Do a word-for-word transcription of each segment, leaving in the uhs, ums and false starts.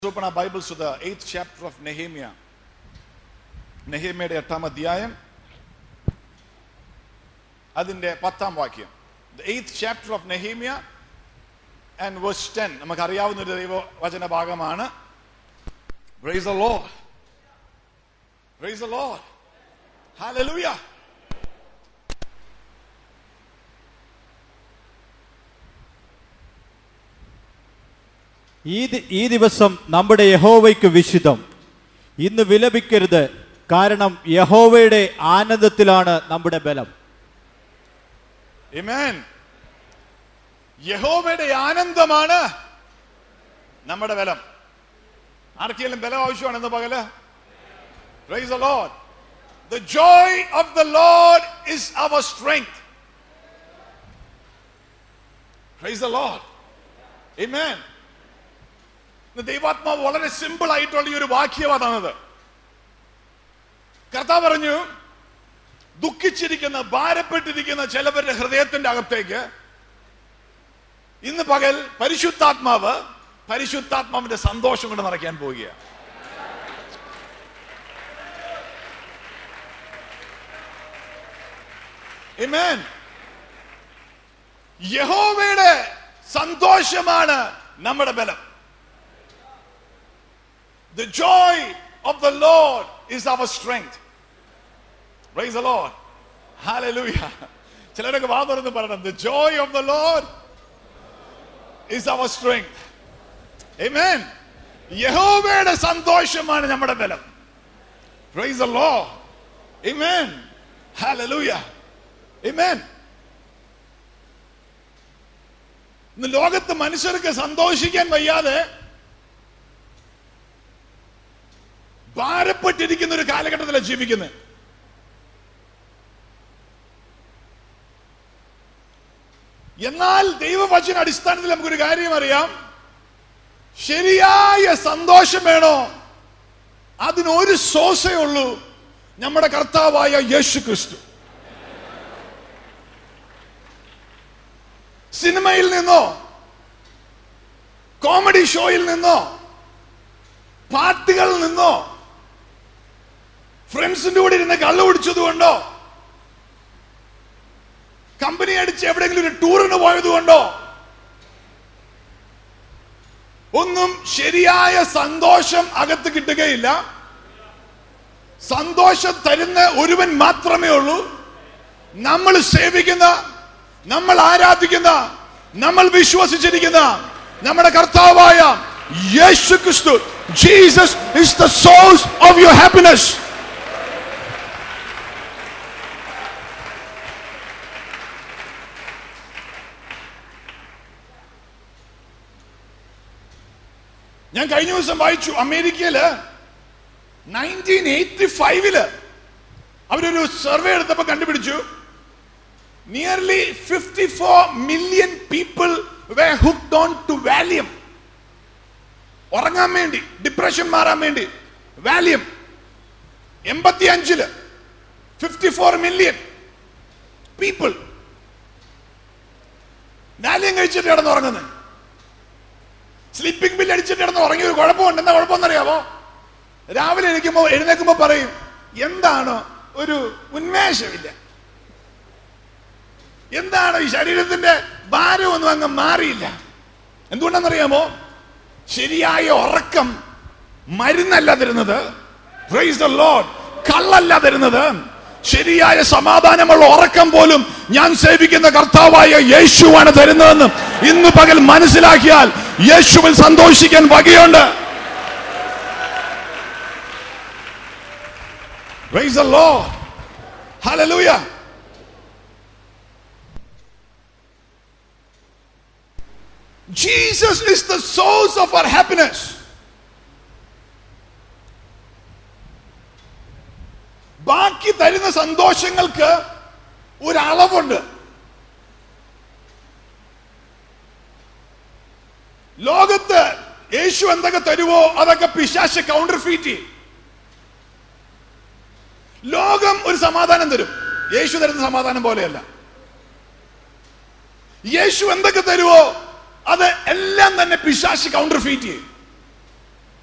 Open our Bibles to the eighth chapter of Nehemiah. നെഹേമ്യയുടെ എട്ടാം അധ്യായം അതിന്റെ പത്താം വാക്യം. The eighth chapter of Nehemiah and verse ten. നമുക്ക് അറിയാവുന്ന ഒരു ദൈവവചന ഭാഗമാണ്. Praise the Lord. Praise the Lord. Hallelujah. ഈ ദിവസം നമ്മുടെ യഹോവയ്ക്ക് വിശുദ്ധം. ഇന്ന് വിലപിക്കരുത്, കാരണം യഹോവയുടെ ആനന്ദത്തിലാണ് നമ്മുടെ ബലം. Amen. യഹോവയുടെ ആനന്ദമാണ് നമ്മുടെ ബലം. ആർക്കെങ്കിലും ബലം ആവശ്യമാണ് ഇന്ന് പകല്? Praise the Lord. The joy of the Lord is our strength. Praise the Lord. Amen. ദൈവാത്മാവ് വളരെ സിമ്പിൾ ആയിട്ടുള്ള ഈ ഒരു വാക്യമാണ്. കർത്താവ് പറഞ്ഞു, ദുഃഖിച്ചിരിക്കുന്ന ഭാരപ്പെട്ടിരിക്കുന്ന ചിലവരുടെ ഹൃദയത്തിന്റെ അകത്തേക്ക് ഇന്ന് പകൽ പരിശുദ്ധാത്മാവ് പരിശുദ്ധാത്മാവിന്റെ സന്തോഷം കൊണ്ട് നിറയ്ക്കാൻ പോവുകയാണ്. ആമേൻ. യഹോവയുടെ സന്തോഷമാണ് നമ്മുടെ ബലം. The joy of the Lord is our strength. Praise the Lord. Hallelujah. ചിലരൊക്കെ വാ തുറന്ന് പറയണം, the joy of the Lord is our strength. Amen. യഹോവയുടെ സന്തോഷമാണ് നമ്മുടെ ബലം. Praise the Lord. Amen. Hallelujah. Amen. ഇന്ന് ലോകത്ത് മനുഷ്യർക്ക് സന്തോഷിക്കാൻ വയ്യാതെ ഭാരപ്പെട്ടിരിക്കുന്ന ഒരു കാലഘട്ടത്തിലാണ് ജീവിക്കുന്നത്. എന്നാൽ ദൈവവചന അടിസ്ഥാനത്തിൽ നമുക്കൊരു കാര്യം അറിയാം, ശരിയായ സന്തോഷം വേണോ, അതിനൊരു സോഴ്സേ ഉള്ളൂ, നമ്മുടെ കർത്താവായ യേശു ക്രിസ്തു. സിനിമയിൽ നിന്നോ കോമഡി ഷോയിൽ നിന്നോ പാട്ടുകളിൽ നിന്നോ ഫ്രണ്ട്സിന്റെ കൂടെ ഇരുന്ന് കള്ളു കുടിച്ചതുകൊണ്ടോ കമ്പനി അടിച്ച് എവിടെയെങ്കിലും ഒരു ടൂറിന് പോയതുകൊണ്ടോ ഒന്നും ശരിയായ സന്തോഷം അകത്ത് കിട്ടുകയില്ല. സന്തോഷം തരുന്ന ഒരുവൻ മാത്രമേ ഉള്ളൂ, നമ്മൾ സേവിക്കുന്ന, നമ്മൾ ആരാധിക്കുന്ന, നമ്മൾ വിശ്വസിച്ചിരിക്കുന്ന നമ്മുടെ കർത്താവായ യേശു ക്രിസ്തു. Jesus is the source of your happiness. ഞാൻ കഴിഞ്ഞ ദിവസം വായിച്ചു, അമേരിക്കയില് നയൻറ്റീൻ എയ്റ്റി ഫൈവില് അവരൊരു സർവേ എടുത്തപ്പോ കണ്ടുപിടിച്ചു, nearly fifty four million people were hooked on to Valium. ഉറങ്ങാൻ വേണ്ടി, ഡിപ്രഷൻ മാറാൻ വേണ്ടി വാല്യം. എൺപത്തി അഞ്ചില് fifty four million people Valium കഴിച്ചിട്ട് കിടന്ന് ഉറങ്ങുന്നത്. സ്ലീപ്പിംഗ് ബില്ല് അടിച്ചിട്ട് കിടന്ന് ഉറങ്ങിയ ഒരു കുഴപ്പമുണ്ട്. എന്താ കുഴപ്പമെന്നറിയാമോ? രാവിലെ എഴുന്നേക്കുമ്പോ എഴുന്നേക്കുമ്പോ പറയും, എന്താണ് ഒരു ഉന്മേഷമില്ല, എന്താണ് ഈ ശരീരത്തിന്റെ ഭാരമൊന്നും അങ്ങ് മാറിയില്ല. എന്തുകൊണ്ടാണെന്നറിയാമോ? ശരിയായ ഉറക്കം മരുന്നല്ല തരുന്നത്. Price the Lord. കള്ളല്ല തരുന്നത്. ശരിയായ സമാധാനമുള്ള ഉറക്കം പോലും ഞാൻ സേവിക്കുന്ന കർത്താവായ യേശുവാണ് തരുന്നതെന്ന് ഇന്ന് പകൽ മനസ്സിലാക്കിയാൽ യേശുവിൽ സന്തോഷിക്കാൻ വകയുണ്ട്. Praise the Lord. Hallelujah. Jesus is the source of our happiness. ബാക്കി തരുന്ന സന്തോഷങ്ങൾക്ക് ഒരളവുണ്ട്. ലോകത്ത് യേശു എന്തൊക്കെ തരുവോ അതൊക്കെ പിശാച് കൗണ്ടർ ഫീറ്റ് ചെയ്യും. ലോകം ഒരു സമാധാനം തരും, യേശു തരുന്ന സമാധാനം പോലെയല്ല. യേശു എന്തൊക്കെ തരുവോ അത് എല്ലാം തന്നെ പിശാച് കൗണ്ടർ ഫീറ്റ് ചെയ്യും.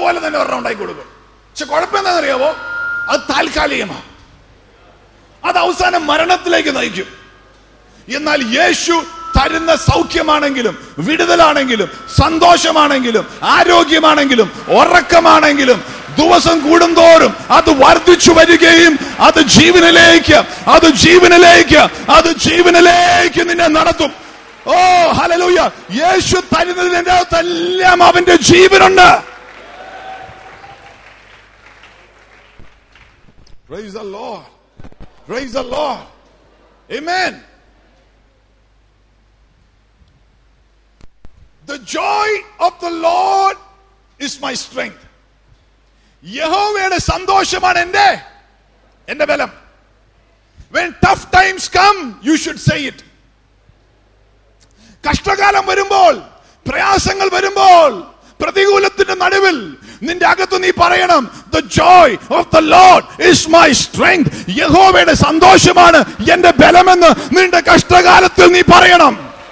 അതുപോലെ തന്നെ ഒരെണ്ണം ഉണ്ടാക്കി കൊടുക്കും. പക്ഷെ കുഴപ്പം എന്താണെന്നറിയാവോ? അത് താൽക്കാലികമാണ്. അത് അവസാനം മരണത്തിലേക്ക് നയിക്കും. എന്നാൽ യേശു തരുന്ന സൗഖ്യമാണെങ്കിലും വിടുതലാണെങ്കിലും സന്തോഷമാണെങ്കിലും ആരോഗ്യമാണെങ്കിലും ഉറക്കമാണെങ്കിലും ദിവസം കൂടുന്തോറും അത് വർദ്ധിച്ചു വരികയും അത് ജീവനിലേക്ക് അത് ജീവനിലേക്ക് അത് ജീവനിലേക്ക് നിന്നെ നടത്തും. ഓ ഹല്ലേലൂയ! യേശു തരുന്നതിന്റെ അകത്തെല്ലാം അവന്റെ ജീവനുണ്ട്. Praise the Lord. Praise the Lord. Amen. The joy of the Lord is my strength. യഹോവയുടെ സന്തോഷമാണ് എന്റെ എന്റെ ബലം. When tough times come, you should say it. കഷ്ടകാലം വരുമ്പോൾ, പ്രയാസങ്ങൾ വരുമ്പോൾ, പ്രതികൂലത്തിന്റെ നടുവിൽ നിന്റെ അകത്ത് നീ പറയണം, the joy of the Lord is my strength. യഹോവയുടെ സന്തോഷമാണ് എന്റെ ബലമെന്ന് നിന്റെ കഷ്ടകാലത്തിൽ നീ പറയണം.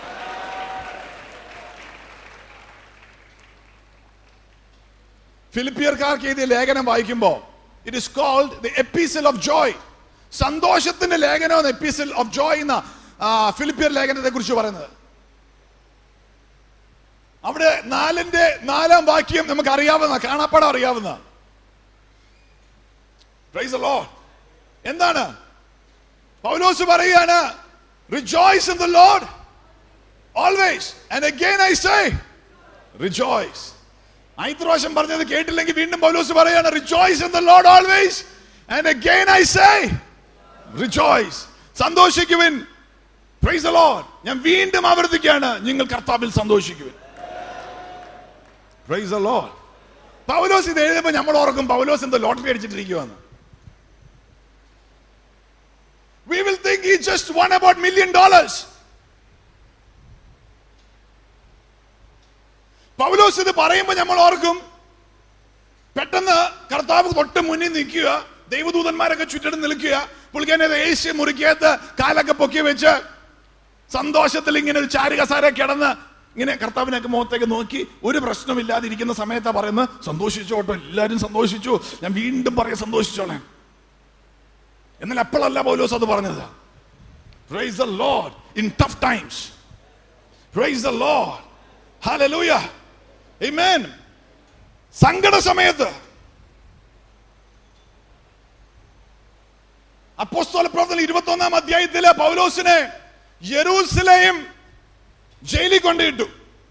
ഫിലിപ്പിയർക്കാർക്ക് എഴുതിയ ലേഖനം വായിക്കുമ്പോ it is called the epistle of joy. സന്തോഷത്തിന്റെ ലേഖനം എപ്പിസിൽ ഓഫ് ജോയ് എന്ന ഫിലിപ്പിയർ ലേഖനത്തെ കുറിച്ച് പറയുന്നത്. അവിടെ നാലിന്റെ നാലാം വാക്യം നമുക്ക് അറിയാവുന്ന, കാണാപ്പാടം അറിയാവുന്ന. Praise the lord. എന്താണ് പൗലോസ് പറയുകയാണ്? Rejoice in the lord always and again I say rejoice. ആദ്യത്തെ പ്രാവശ്യം പറഞ്ഞത് കേട്ടില്ലെങ്കിൽ വീണ്ടും പൗലോസ് പറയാണ്, rejoice in the lord always and again I say rejoice. സന്തോഷിക്കുവിൻ. Praise the lord. ഞാൻ വീണ്ടും ആവർത്തിക്കുകയാണ്, നിങ്ങൾ കർത്താവിൽ സന്തോഷിക്കുവിൻ. Praise the lord. പൗലോസ് ഇത് എഴുതുമ്പോൾ നമ്മൾ ഓർക്കും പൗലോസ് എന്തോ ലോട്ടറി അടിച്ചിട്ടിരിക്കുവാന്ന്. We will think he just won about million dollars. Paulose ഇത് പറയുമ്പോൾ നമ്മൾ ഓർക്കും പെട്ടെന്ന് കർത്താവ് തൊട്ട് മുന്നിൽ നിൽക്കുക, ദൈവദൂതന്മാരൊക്കെ ചുറ്റിട്ട് നിൽക്കുക, പുള്ളിക്കാനെ ഏഷ്യ മുറിക്കകത്ത് കാലൊക്കെ പൊക്കി വെച്ച് സന്തോഷത്തിൽ ഇങ്ങനെ ഒരു ചാരുകസാര കിടന്ന് ഇങ്ങനെ കർത്താവിനൊക്കെ മുഖത്തേക്ക് നോക്കി ഒരു പ്രശ്നമില്ലാതിരിക്കുന്ന സമയത്താ പറയുന്നത്, സന്തോഷിച്ചോട്ടോ, എല്ലാരും സന്തോഷിച്ചു, ഞാൻ വീണ്ടും പറയാം സന്തോഷിച്ചോളാം. എന്നാൽ അപ്പോഴല്ല പൗലോസ് അത് പറഞ്ഞത്. Praise the Lord in tough times. Praise the Lord. Hallelujah. Amen. സങ്കട സമയത്ത് അപ്പോസ്തല പ്രവർത്തനം ഇരുപത്തി ഒന്നാം അധ്യായത്തിലെ പൗലോസിനെ യെരൂശലേം ജയിലിൽ കൊണ്ടിട്ടു.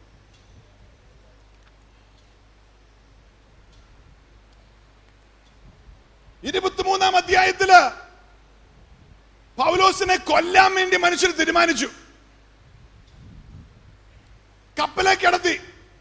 ഇരുപത്തിമൂന്നാം അധ്യായത്തില് പൗലോസിനെ കൊല്ലാൻ വേണ്ടി മനുഷ്യർ തീരുമാനിച്ചു. കപ്പലേക്ക് കടത്തി.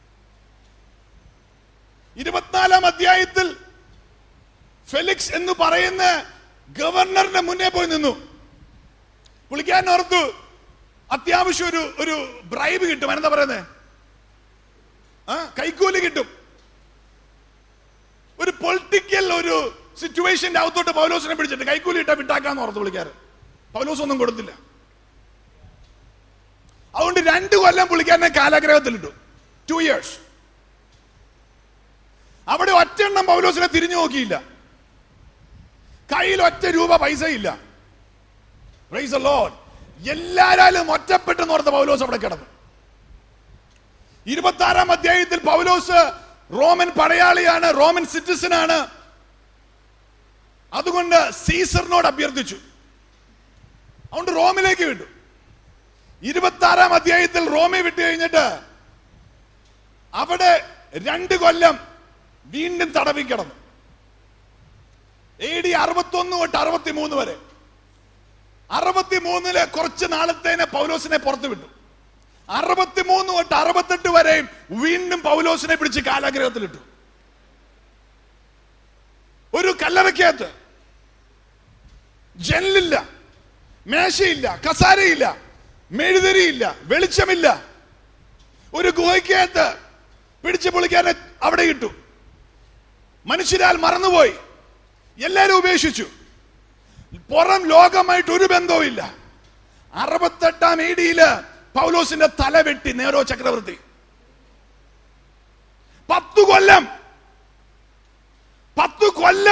ഇരുപത്തിനാലാം അധ്യായത്തിൽ ഫെലിക്സ് എന്ന് പറയുന്ന ഗവർണറിന്റെ മുന്നേ പോയി നിന്നു. പുള്ളിക്കാരൻ ഓർത്തു അത്യാവശ്യം ഒരു ഒരു ബ്രൈബ് കിട്ടും, എന്താ പറയുന്നത്, കൈക്കൂലി കിട്ടും. ഒരു പൊളിറ്റിക്കൽ ഒരു സിറ്റുവേഷന്റെ അകത്തോട്ട് പൗലോസിനെ പിടിച്ചിട്ട് കൈക്കൂലി ഇട്ടാ വിട്ടാക്കാന്ന് ഓർത്തു പുള്ളിക്കാരൻ. പൗലോസ് ഒന്നും കൊടുത്തില്ല. അതുകൊണ്ട് രണ്ടു കൊല്ലം പുള്ളിക്കാരനെ കാലാഗ്രഹത്തിലിട്ടു. Two years. അവിടെ ഒറ്റെണ്ണം പൗലോസിനെ തിരിഞ്ഞു നോക്കിയില്ല. കയ്യിൽ ഒറ്റ രൂപ പൈസ ഇല്ല. Praise the lord. എല്ലാരാലും ഒറ്റപ്പെട്ടെന്ന് ഓർത്ത പൗലോസ് അവിടെ കിടന്നു. ഇരുപത്തി ആറാം അധ്യായത്തിൽ പൗലോസ് റോമൻ പടയാളിയാണ്, റോമൻ സിറ്റിസൺ ആണ്. അതുകൊണ്ട് സീസറിനോട് അഭ്യർത്ഥിച്ചു. അതുകൊണ്ട് റോമിലേക്ക് വിട്ടു. ഇരുപത്തി ആറാം അധ്യായത്തിൽ റോമെ വിട്ടു കഴിഞ്ഞിട്ട് അവിടെ രണ്ട് കൊല്ലം വീണ്ടും തടവിൽ കിടന്നു. എ ഡി അറുപത്തി ഒന്ന് തൊട്ട് അറുപത്തി മൂന്ന് വരെ. അറുപത്തിമൂന്നില് കുറച്ച് നാളത്തേനെ പൗലോസിനെ പുറത്തു വിട്ടു. അറുപത്തിമൂന്ന് തൊട്ട് അറുപത്തെട്ട് വരെയും വീണ്ടും പൗലോസിനെ പിടിച്ച് കാലാഗ്രഹത്തിലിട്ടു. ഒരു കല്ലറയ്ക്കകത്ത് ജനലില്ല, മേശയില്ല, കസാരയില്ല, മെഴുതിരിയില്ല, വെളിച്ചമില്ല. ഒരു ഗുഹയ്ക്കകത്ത് പിടിച്ച് പുള്ളിക്കാരനെ അവിടെ ഇട്ടു. മനുഷ്യരാൽ മറന്നുപോയി, എല്ലാരും ഉപേക്ഷിച്ചു. പുറം ലോകമായിട്ട് ഒരു ബന്ധവും ഇല്ല. അറുപത്തെട്ടാം എ ഡിയില് പൗലോസിന്റെ തല വെട്ടി നേരോ ചക്രവർത്തി. പത്തു കൊല്ലം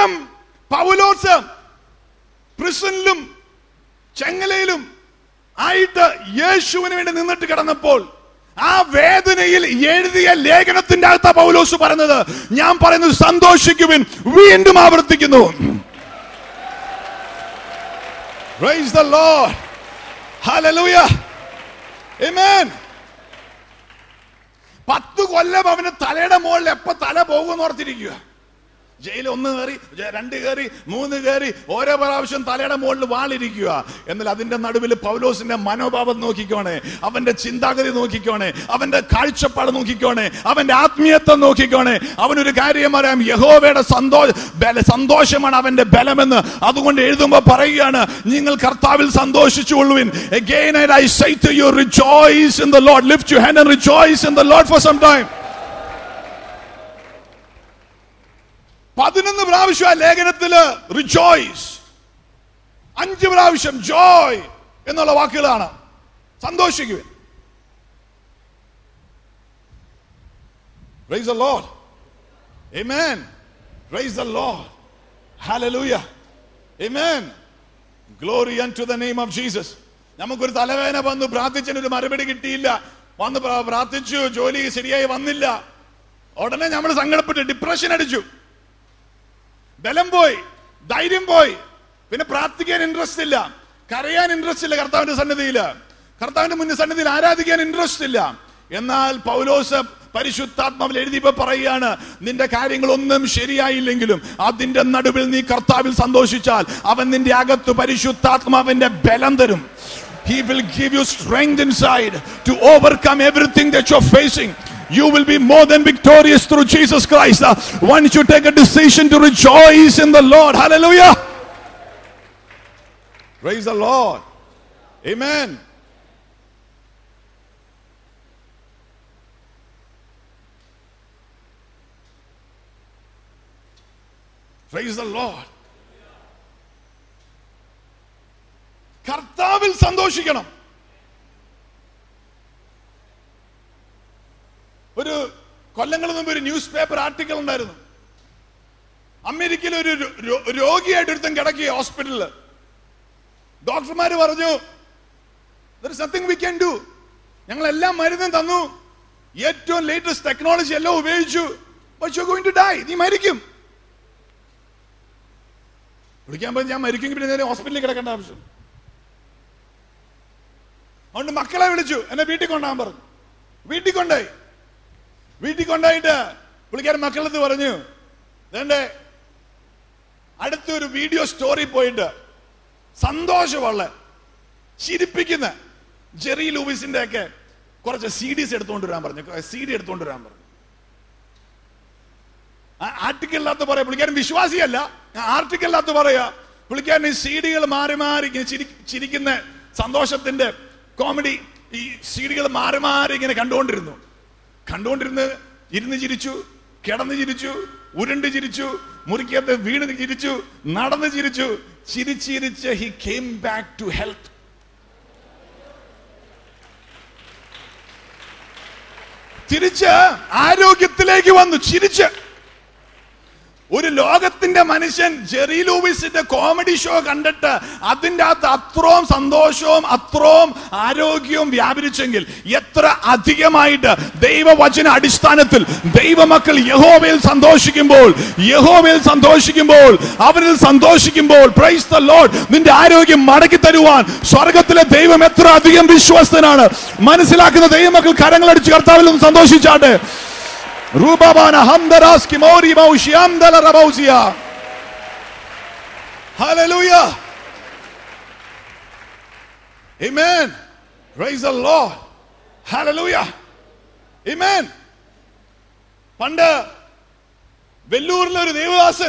അനുദിനം പൗലോസ് പ്രിസണിലും ചെങ്ങലയിലും ആയിട്ട് യേശുവിന് വേണ്ടി നിന്നിട്ട് കിടന്നപ്പോൾ ആ വേദനയിൽ എഴുതിയ ലേഖനത്തിന്റെ അകത്ത പൗലോസ് പറഞ്ഞത്, ഞാൻ പറയുന്നത് സന്തോഷിക്കുവിൻ, വീണ്ടും ആവർത്തിക്കുന്നു. Praise the Lord. Hallelujah. Amen. പത്ത് കൊല്ലം അവന് തലയുടെ മുകളിൽ എപ്പോ തല പോകുമെന്ന് ഓർത്തിരിക്കുക. ജയിലിൽ ഒന്ന് കയറി, രണ്ട് കയറി, മൂന്ന് കയറി, ഓരോ പ്രാവശ്യം തലയുടെ മുകളിൽ വാളിരിക്കുക. എന്നാൽ അതിന്റെ നടുവിൽ പൗലോസിന്റെ മനോഭാവം നോക്കിക്കോണേ, അവന്റെ ചിന്താഗതി നോക്കിക്കോണേ, അവന്റെ കാഴ്ചപ്പാട് നോക്കിക്കോണേ, അവന്റെ ആത്മീയത്വം നോക്കിക്കോണേ. അവനൊരു കാര്യം അറിയാം, യഹോവയുടെ സന്തോഷ സന്തോഷമാണ് അവന്റെ ബലമെന്ന്. അതുകൊണ്ട് എഴുതുമ്പോ പറയുകയാണ്, നിങ്ങൾ കർത്താവിൽ സന്തോഷിച്ചുകൊള്ളുവിൻ. Again I say to you, rejoice in the Lord. Lift your hand and rejoice in the Lord for some time. പതിനൊന്ന് പ്രാവശ്യം ആ ലേഖനത്തില് റിജോയ്സ്, അഞ്ച് പ്രാവശ്യം ജോയ് എന്നുള്ള വാക്കുകളാണ്. സന്തോഷിക്കുവിൻ. Praise the Lord. Amen. Praise the Lord. Hallelujah. Amen. Glory unto the name of Jesus. നമുക്കൊരു തലവേദന വന്നു, പ്രാർത്ഥിച്ചതിനൊരു മറുപടി കിട്ടിയില്ല, വന്ന് പ്രാർത്ഥിച്ചു, ജോലി ശരിയായി വന്നില്ല, ഉടനെ നമ്മൾ സങ്കടപ്പെട്ട് ഡിപ്രഷൻ അടിച്ചു, ബലം പോയി, ധൈര്യം പോയി, പിന്നെ പ്രാർത്ഥിക്കാൻ ഇൻട്രസ്റ്റ് ഇല്ല, കരയാൻ ഇൻട്രസ്റ്റ് ഇല്ല, കർത്താവിന്റെ സന്നിധിയില് കർത്താവിന്റെ മുന്നിൽ സന്നിധിയിൽ ആരാധിക്കാൻ ഇൻട്രസ്റ്റ് ഇല്ല. എന്നാൽ പൗലോസ് പരിശുദ്ധാത്മാവിൽ എഴുതിയപ്പോ പറയുകയാണ്, നിന്റെ കാര്യങ്ങളൊന്നും ശരിയായില്ലെങ്കിലും അതിന്റെ നടുവിൽ നീ കർത്താവിൽ സന്തോഷിച്ചാൽ അവൻ നിന്റെ അകത്ത് പരിശുദ്ധാത്മാവിന്റെ ബലം തരും. He will give you strength inside to overcome everything that you're facing. You will be more than victorious through Jesus Christ. Uh, once you take a decision to rejoice in the Lord. Hallelujah. Praise the Lord. Amen. Praise the Lord. കർത്താവിൽ സന്തോഷിക്കണം. ഒരു കൊല്ലങ്ങൾക്ക് മുമ്പ് ഒരു news paper article ഉണ്ടായിരുന്നു. അമേരിക്കയിൽ ഒരു രോഗിയായിട്ട് ഒരുത്തൻ കിടക്കുക ഹോസ്പിറ്റലില്. ഡോക്ടർമാര് പറഞ്ഞു, there is nothing we can do. ഞങ്ങൾ എല്ലാ മരുന്നും തന്നു, ഏറ്റവും ലേറ്റസ്റ്റ് ടെക്നോളജി എല്ലാം ഉപയോഗിച്ചു, but you're going to die. നീ മരിക്കും. വിളിക്കാൻ പോയി, ഞാൻ മരിക്കും, പിന്നെ നേരെ ഹോസ്പിറ്റലിൽ കിടക്കേണ്ട ആവശ്യം. അതുകൊണ്ട് മക്കളെ വിളിച്ചു, എന്നെ വീട്ടിൽ കൊണ്ടുപോകാൻ പറഞ്ഞു. വീട്ടിൽ കൊണ്ടുപോയി. വീട്ടിൽ കൊണ്ടായിട്ട് പുള്ളിക്കാരൻ മക്കളത്ത് പറഞ്ഞു, വേണ്ടേ അടുത്തൊരു വീഡിയോ സ്റ്റോറി പോയിട്ട് സന്തോഷമുള്ള ചിരിപ്പിക്കുന്ന ജെറി ലൂയിസിന്റെ ഒക്കെ കുറച്ച് സി ഡിസ് എടുത്തുകൊണ്ട് വരാൻ പറഞ്ഞു. സി ഡി എടുത്തുകൊണ്ട് വരാൻ പറഞ്ഞു. ആർട്ടിക്കിളിനകത്ത് പറയാ, പുള്ളിക്കാരൻ വിശ്വാസിയല്ല, ആർട്ടിക്കിളിനകത്ത് പറയാ, പുള്ളിക്കാരൻ ഈ സി ഡികൾ മാറി മാറി ചിരിക്കുന്ന സന്തോഷത്തിന്റെ കോമഡി ഈ സി ഡികൾ മാറി മാറി ഇങ്ങനെ കണ്ടുകൊണ്ടിരുന്നു. കണ്ടുകൊണ്ടിരുന്ന് ഇരുന്ന് ചിരിച്ചു, കിടന്ന് ചിരിച്ചു, ഉരുണ്ട് ചിരിച്ചു, മുറിക്കകത്ത് വീണ് ചിരിച്ചു, നടന്ന് ചിരിച്ചു, ചിരിച്ചിരിച്ച് he came back to health. തിരിച്ച് ആരോഗ്യത്തിലേക്ക് വന്നു, ചിരിച്ച്. ഒരു ലോകത്തിന്റെ മനുഷ്യൻ ജെറി ലൂയിസിന്റെ കോമഡി ഷോ കണ്ടിട്ട് അതിൻ്റെ അകത്ത് അത്രയും സന്തോഷവും അത്രയും ആരോഗ്യവും വ്യാപരിച്ചെങ്കിൽ എത്ര അധികമായിട്ട് ദൈവവചന അടിസ്ഥാനത്തിൽ ദൈവമക്കൾ യഹോവയിൽ സന്തോഷിക്കുമ്പോൾ യഹോവയിൽ സന്തോഷിക്കുമ്പോൾ അവരിൽ സന്തോഷിക്കുമ്പോൾ പ്രൈസ് ദ ലോർഡ്, നിന്റെ ആരോഗ്യം മടക്കി തരുവാൻ സ്വർഗത്തിലെ ദൈവം എത്ര അധികം വിശ്വസ്തനാണ്. മനസ്സിലാക്കുന്ന ദൈവമക്കൾ കരങ്ങളടിച്ച് കർത്താവിൽ നിന്ന് സന്തോഷിച്ചാട്ടെ. Rubabana Hamdaraski Mori Baushiamdala Rabausia. Hallelujah. Amen. Praise the Lord. Hallelujah. Amen. പണ്ട് വെല്ലൂരിലെ ഒരു ദേവദാസൻ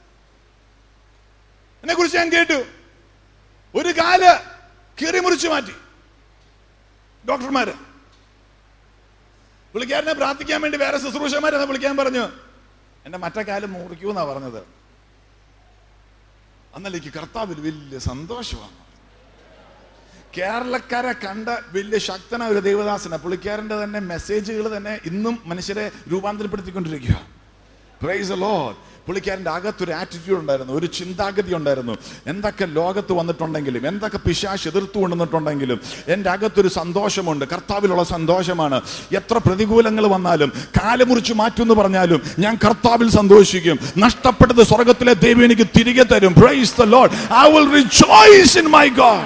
എന്നെ കുറിച്ച് ഞാൻ കേട്ടു. ഒരു കാല് കീറി മുറിച്ചു മാറ്റി ഡോക്ടർമാര്. പുള്ളിക്കാരനെ പ്രാർത്ഥിക്കാൻ വേണ്ടി വേറെ ശുശ്രൂഷമാരെന്ന് വിളിക്കാൻ പറഞ്ഞു. എന്റെ മറ്റേ കാലം മുറിക്കൂന്നാ പറഞ്ഞത്. അന്നലേക്ക് കർത്താവിൽ വലിയ സന്തോഷമാണ്. കേരളക്കാരെ കണ്ട വലിയ ശക്തനായ ഒരു ദേവദാസന. പുള്ളിക്കാരന്റെ തന്നെ മെസ്സേജുകൾ തന്നെ ഇന്നും മനുഷ്യരെ രൂപാന്തരപ്പെടുത്തിക്കൊണ്ടിരിക്കുക. Price the Lord. പുള്ളിക്കാരൻ്റെ അകത്തൊരു ആറ്റിറ്റ്യൂഡ് ഉണ്ടായിരുന്നു, ഒരു ചിന്താഗതി ഉണ്ടായിരുന്നു. എന്തൊക്കെ ലോകത്ത് വന്നിട്ടുണ്ടെങ്കിലും, എന്തൊക്കെ പിശാച് എതിർത്തു കൊണ്ടുവന്നിട്ടുണ്ടെങ്കിലും എൻ്റെ അകത്തൊരു സന്തോഷമുണ്ട്, കർത്താവിലുള്ള സന്തോഷമാണ്. എത്ര പ്രതികൂലങ്ങൾ വന്നാലും, കാലുമുറിച്ച് മാറ്റുമെന്ന് പറഞ്ഞാലും ഞാൻ കർത്താവിൽ സന്തോഷിക്കും. നഷ്ടപ്പെട്ടത് സ്വർഗത്തിലെ ദൈവം എനിക്ക് തിരികെ തരും. Praise the lord. I will rejoice in my God.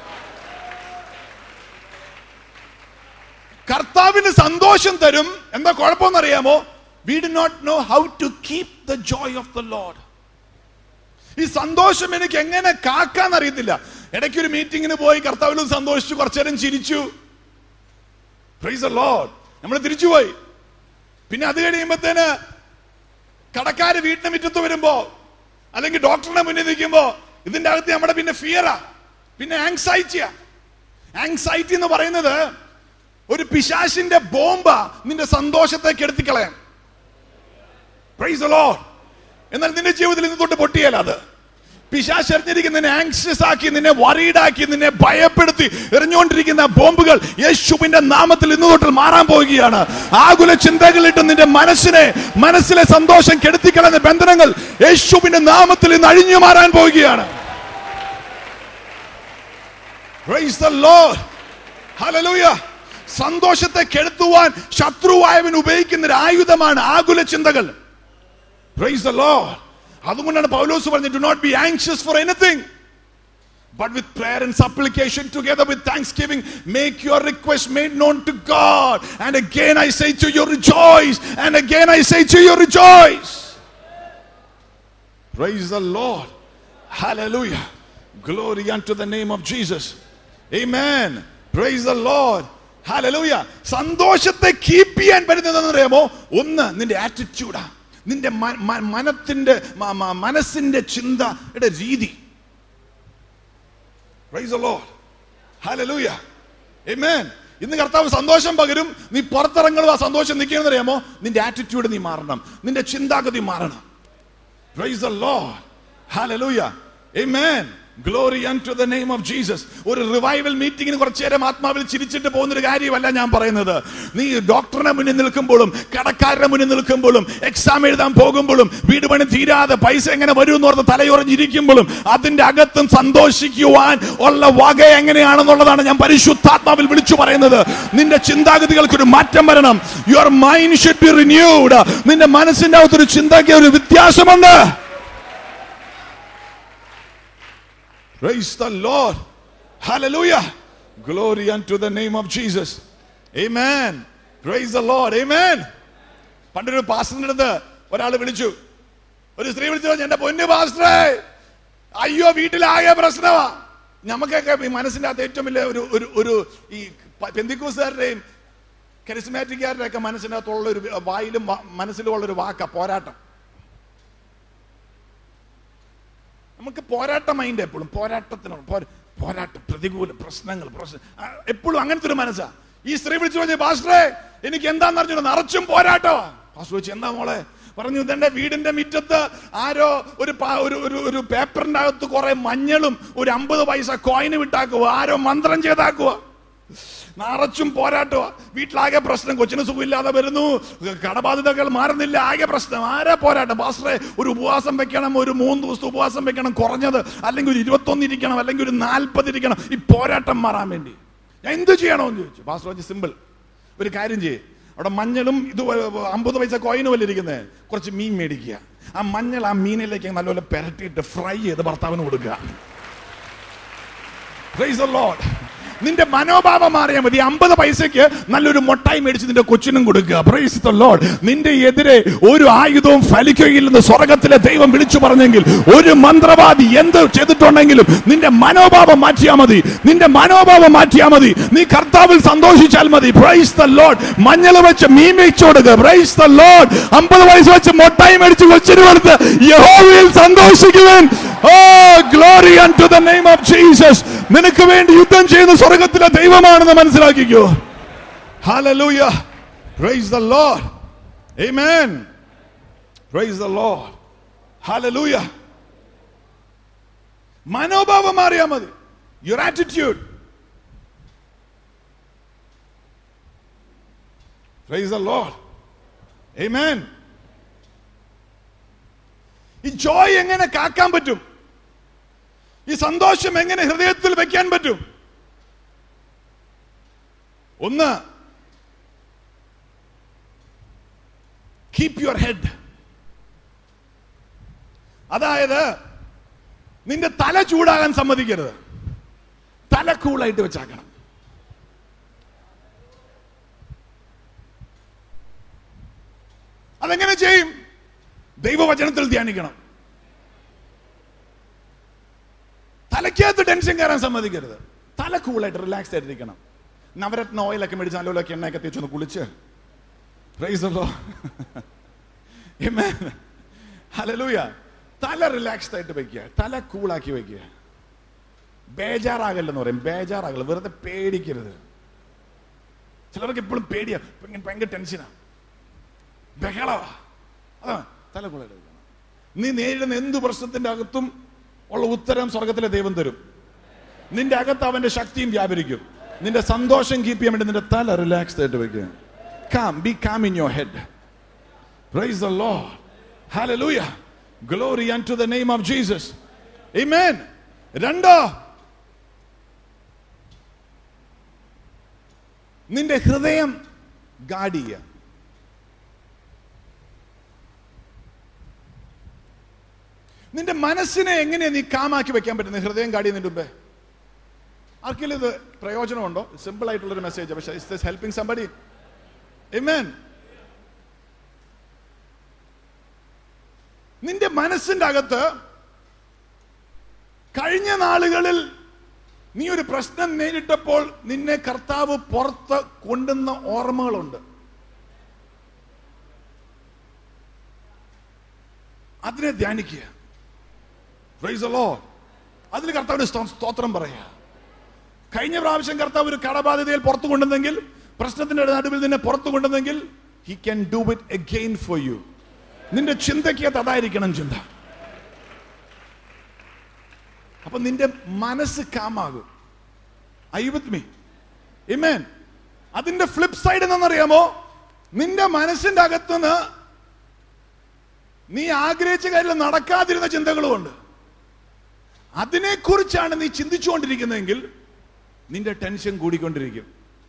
കർത്താവിന് സന്തോഷം തരും. എന്താ കുഴപ്പമെന്നറിയാമോ? We do not know how to keep the joy of the Lord. ഈ സന്തോഷം എനിക്ക് എങ്ങനെ കാക്കാൻ അറിയത്തില്ല. ഇടയ്ക്ക് ഒരു മീറ്റിങ്ങിന് പോയി കർത്താവിലും സന്തോഷിച്ചു, കുറച്ചു നേരം ചിരിച്ചു. Praise the Lord. നമ്മൾ തിരിച്ചുപോയി. പിന്നെ അത് കഴിയുമ്പോഴത്തേന് കടക്കാര് വീട്ടിന് മുറ്റത്ത് വരുമ്പോ, അല്ലെങ്കിൽ ഡോക്ടറിനെ മുന്നിൽ നിൽക്കുമ്പോ, ഇതിന്റെ അകത്ത് നമ്മുടെ പിന്നെ ഫിയറാ, പിന്നെ ആങ്സൈറ്റിയാ. ആങ്സൈറ്റി എന്ന് പറയുന്നത് ഒരു പിശാചിന്റെ ബോംബാ, നിന്റെ സന്തോഷത്തെ കെടുത്തിക്കളയാൻ. Praise the Lord. എന്നാൽ നിന്റെ ജീവിതത്തിൽ ഇന്ന് തൊട്ട് പൊട്ടിയാൽ അത് പിശാച് എറിഞ്ഞിരിക്കുന്ന നിന്നെ ആങ്ഷ്യസ് ആക്കി, നിന്നെ worried ആക്കി, നിന്നെ ഭയപ്പെടുത്തി എറിഞ്ഞുകൊണ്ടിരിക്കുന്ന ബോംബുകൾ യേശുവിന്റെ നാമത്തിൽ ഇന്ന് തൊട്ട് മാറാൻ പോവുകയാണ്. ആകുല ചിന്തകളിട്ട് നിന്റെ മനസ്സിനെ, മനസ്സിലെ സന്തോഷം കെടുത്തിക്കളയുന്ന ബന്ധനങ്ങൾ യേശുവിന്റെ നാമത്തിൽ ഇന്ന് അഴിഞ്ഞു മാറാൻ പോവുകയാണ്. Praise the Lord. Hallelujah. സന്തോഷത്തെ കെടുത്തുവാൻ ശത്രുവായവൻ ഉപയോഗിക്കുന്ന ഒരു ആയുധമാണ് ആകുല ചിന്തകൾ. Praise the Lord. അതുകൊണ്ടാണ് പൗലോസ് പറഞ്ഞത്, do not be anxious for anything, but with prayer and supplication together with thanksgiving make your request made known to God. And again I say to you, rejoice. And again I say to you, rejoice. Praise the Lord. Hallelujah. Glory unto the name of Jesus. Amen. Praise the Lord. Hallelujah. സന്തോഷത്തെ keep ചെയ്യാൻ പറ്റുന്നതെന്ന് അറിയാമോ? ഒന്ന്, നിന്റെ ആറ്റിറ്റ്യൂഡാ, നിന്റെ മനത്തിന്റെ മനസ്സിന്റെ ചിന്തയുടെ രീതി. Praise the Lord. Hallelujah. Amen. ഇന്ന് കർത്താവ് സന്തോഷം പകരും. നീ പുറത്തിറങ്ങുന്നത് ആ സന്തോഷം നിൽക്കണമെന്ന് അറിയാമോ? നിന്റെ ആറ്റിറ്റ്യൂഡ് നീ മാറണം, നിന്റെ ചിന്താഗതി മാറണം. Praise the Lord. Hallelujah. Amen. Glory unto the name of Jesus. ഒരു റിവൈവൽ മീറ്റിംഗിന് കുറച്ചു നേരം ആത്മാവിൽ ചിരിച്ചിട്ട് പോകുന്നൊരു കാര്യമല്ല ഞാൻ പറയുന്നത്. നീ ഡോക്ടറിനെ മുന്നിൽ നിൽക്കുമ്പോഴും, കടക്കാരന്റെ മുന്നിൽ നിൽക്കുമ്പോഴും, എക്സാം എഴുതാൻ പോകുമ്പോഴും, വീട് പണി തീരാതെ പൈസ എങ്ങനെ വരും എന്ന് ഓർത്ത് തലയുറഞ്ഞിരിക്കുമ്പോഴും അതിന്റെ അകത്തും സന്തോഷിക്കുവാൻ ഉള്ള വക എങ്ങനെയാണെന്നുള്ളതാണ് ഞാൻ പരിശുദ്ധാത്മാവിൽ വിളിച്ചു പറയുന്നത്. നിന്റെ ചിന്താഗതികൾക്ക് ഒരു മാറ്റം വരണം. Your mind should be renewed. നിന്റെ മനസ്സിന്റെ അകത്തൊരു ചിന്തയ്ക്ക് ഒരു വ്യത്യാസമുണ്ട്. Praise the Lord. Hallelujah. Glory unto the name of Jesus. Amen. Praise the Lord. Amen. പണ്ടൊരു പാസ്റ്ററിന്റെ അടുത്ത് ഒരാൾ വിളിച്ചു, ഒരു സ്ത്രീ വിളിച്ചു, എന്റെ പൊന്നു പാസ്റ്ററെ, അയ്യോ വീട്ടിലാകെ പ്രശ്നമാ. നമുക്കൊക്കെ മനസ്സിന്റെ അകത്ത് ഏറ്റവും വലിയ ഒരു ഒരു ഒരു ഈ പെന്തിക്കോസുകാരുടെയും കരിസ്മാറ്റിക്കാരുടെ ഒക്കെ മനസ്സിന്റെ അകത്തുള്ള ഒരു വായിലും മനസ്സിലും ഉള്ള ഒരു വാക്കാ പോരാട്ടം. നമുക്ക് പോരാട്ട മൈൻഡ് എപ്പോഴും, പോരാട്ടത്തിനുള്ള പോരാട്ടം, പ്രതികൂല പ്രശ്നങ്ങൾ, പ്രശ്നം എപ്പോഴും അങ്ങനത്തെ ഒരു മനസ്സാ. ഈ സ്ത്രീ വിളിച്ചു പറഞ്ഞു, പാസ്റ്ററെ എനിക്ക് എന്താന്ന് അറിഞ്ഞു, നിറച്ചും പോരാട്ടമാ. പാസ്റ്റർ ചോദിച്ചു, എന്താ മോളെ? പറഞ്ഞു, ഇതെന്റെ വീടിന്റെ മുറ്റത്ത് ആരോ ഒരു ഒരു ഒരു പേപ്പറിന്റെ അകത്ത് കുറെ മഞ്ഞളും ഒരു അമ്പത് പൈസ കോയിന് വിട്ടാക്കുക, ആരോ മന്ത്രം ചെയ്താക്കുക. നിറച്ചും പോരാട്ടമാ. വീട്ടിലാകെ പ്രശ്നം, കൊച്ചിന് സുഖമില്ലാതെ വരുന്നു, കടബാധിതകൾ മാറുന്നില്ല, ആകെ പ്രശ്നം. ആരാ പോരാട്ടം? പാസ്റ്ററെ ഒരു ഉപവാസം വെക്കണം, ഒരു മൂന്ന് ദിവസത്തെ ഉപവാസം വെക്കണം കുറഞ്ഞത്, അല്ലെങ്കിൽ ഒരു ഇരുപത്തൊന്ന് ഇരിക്കണം, അല്ലെങ്കിൽ ഒരു നാൽപ്പത് ഇരിക്കണം, ഈ പോരാട്ടം മാറാൻ വേണ്ടി. ഞാൻ എന്ത് ചെയ്യണമെന്ന് ചോദിച്ചു. പാസ്റ്റർ പറഞ്ഞു, സിമ്പിൾ, ഒരു കാര്യം ചെയ്യേ, അവിടെ മഞ്ഞളും ഇത് അമ്പത് പൈസ കോയിന് പോലെ ഇരിക്കുന്നത്, കുറച്ച് മീൻ മേടിക്കുക, ആ മഞ്ഞൾ ആ മീനിലേക്ക് നല്ലപോലെ പെരട്ടിയിട്ട് ഫ്രൈ ചെയ്ത് ഭർത്താവിന് കൊടുക്കുക. Praise the Lord. നിന്റെ മനോഭാവം മാറിയാൽ മതി. അമ്പത് പൈസക്ക് നല്ലൊരു മൊട്ടായി മേടിച്ച് നിന്റെ കൊച്ചിനും കൊടുക്കുക. Praise the lord. നിന്റെ എതിരെ ഒരു ആയുധവും ഫലിക്കുകയില്ലെന്ന് സ്വർഗത്തിലെ ദൈവം വിളിച്ചു പറഞ്ഞെങ്കിൽ, ഒരു മന്ത്രവാദി എന്ത് ചെയ്തിട്ടുണ്ടെങ്കിലും നിന്റെ മനോഭാവം മാറ്റിയാൽ മതി. നിന്റെ മനോഭാവം മാറ്റിയാൽ മതി. നീ കർത്താവിൽ സന്തോഷിച്ചാൽ മതി. Praise the lord. മഞ്ഞൾ വെച്ച് മീൻ വെച്ചു കൊടുക്കുക. Praise the lord. അമ്പത് പൈസ വെച്ച് മൊട്ടായി മേടിച്ച് കൊച്ചിന് കൊടുത്ത് യഹോവയിൽ സന്തോഷിക്കുവാൻ. Oh, glory unto the name of Jesus. നിനക്ക് വേണ്ടി യുദ്ധം ചെയ്യുന്ന സ്വർഗത്തിലെ ദൈവമാണെന്ന് മനസ്സിലാക്കിക്കോ. Hallelujah. Praise the Lord. Amen. Praise the Lord. Hallelujah. മനോഭാവം മാറിയാൽ മതി. Your attitude. Praise the Lord. Amen. ഈ ജോയ് എങ്ങനെ കാക്കാൻ പറ്റും? ഈ സന്തോഷം എങ്ങനെ ഹൃദയത്തിൽ വെക്കാൻ പറ്റും? ഒന്ന്, കീപ് യുവർ ഹെഡ്. അതായത് നിന്റെ തല ചൂടാകാൻ സമ്മതിക്കരുത്. തല കൂളായിട്ട് വെച്ചാക്കണം. അതെങ്ങനെ ചെയ്യും? ദൈവവചനത്തിൽ ധ്യാനിക്കണം. തലയ്ക്കകത്ത് ടെൻഷൻ കയറാൻ സമ്മതിക്കരുത്. തല കൂളായിട്ട് റിലാക്സ്ഡ് ആയിട്ടിരിക്കണം. നവരത്ന ഓയിലൊക്കെ മേടിച്ച് നല്ലൊക്കെ എണ്ണയൊക്കെ തേച്ചൊന്ന് കുളിച്ച് praise the Lord. Amen. Hallelujah. തല റിലാക്സ്ഡ് ആയിട്ട് വെക്കുക. തല കൂളാക്കി വെക്കുക. ബേജാറാകല്ലെന്ന് പറയും. ബേജാറാകല്ല, വെറുതെ പേടിക്കരുത്. ചിലർക്ക് എപ്പോഴും പേടിയാ, ഭയങ്കര ടെൻഷനാ, ബഹളവാ. അതാ തല കൂളായിട്ട് വെക്കണം. നീ നേരിടുന്ന എന്ത് പ്രശ്നത്തിന്റെ അകത്തും ഉള്ള ഉത്തരം സ്വർഗത്തിലെ ദൈവം തരും. നിന്റെ അകത്ത് അവന്റെ ശക്തിയും വ്യാപരിക്കും. നിന്റെ സന്തോഷം കീപ്പ് ചെയ്യാൻ വേണ്ടി നിന്റെ തല റിലാക്സ്ഡ് ആയിട്ട് വെക്കുക. Calm, be calm in your head. Praise the Lord. Hallelujah. Glory unto the name of Jesus. Amen. രണ്ടോ, നിന്റെ ഹൃദയം ഗാർഡ് ചെയ്യുക. നിന്റെ മനസ്സിനെ എങ്ങനെയാ നീ കാമാക്കി വെക്കാൻ പറ്റുന്നത്? ഹൃദയം ഗാർഡ് ചെയ്യുന്നതിന് മുമ്പേ ആർക്കെങ്കിലും ഇത് പ്രയോജനമുണ്ടോ? സിമ്പിൾ ആയിട്ടുള്ളൊരു മെസ്സേജ്, പക്ഷേ is this helping somebody? Amen. നിന്റെ മനസ്സിന്റെ അകത്ത് കഴിഞ്ഞ നാളുകളിൽ നീ ഒരു പ്രശ്നം നേരിട്ടപ്പോൾ നിന്നെ കർത്താവ് പുറത്ത് കൊണ്ടുവന്ന ഓർമ്മകളുണ്ട്. അതിനെ ധ്യാനിക്കുക. Praise the lord. അതിന് കർത്താവിന്റെ സ്തോത്രം പറയുക. കഴിഞ്ഞ പ്രാവശ്യം കർത്താവ് ഒരു കടബാധ്യതയിൽ പുറത്തു കൊണ്ടുവന്നെങ്കിൽ, പ്രശ്നത്തിന്റെ നടുവിൽ നിന്നെ പുറത്തു കൊണ്ടുവന്നെങ്കിൽ, he can do it again for you. നിന്റെ ചിന്തയ്ക്ക് അതായിരിക്കണം ചിന്ത. അപ്പൊ നിന്റെ മനസ്സ് കാമാകും. Are you with me? Amen. അതിന്റെ ഫ്ലിപ്പ് സൈഡ് എന്താണെന്നറിയാമോ? നിന്റെ മനസ്സിന്റെ അകത്തുനിന്ന് നീ ആഗ്രഹിച്ച കാര്യം നടക്കാതിരുന്ന ചിന്തകളുമുണ്ട്. അതിനെക്കുറിച്ചാണ് നീ ചിന്തിച്ചുകൊണ്ടിരിക്കുന്നതെങ്കിൽ നിന്റെ ടെൻഷൻ കൂടിക്കൊണ്ടിരിക്കും.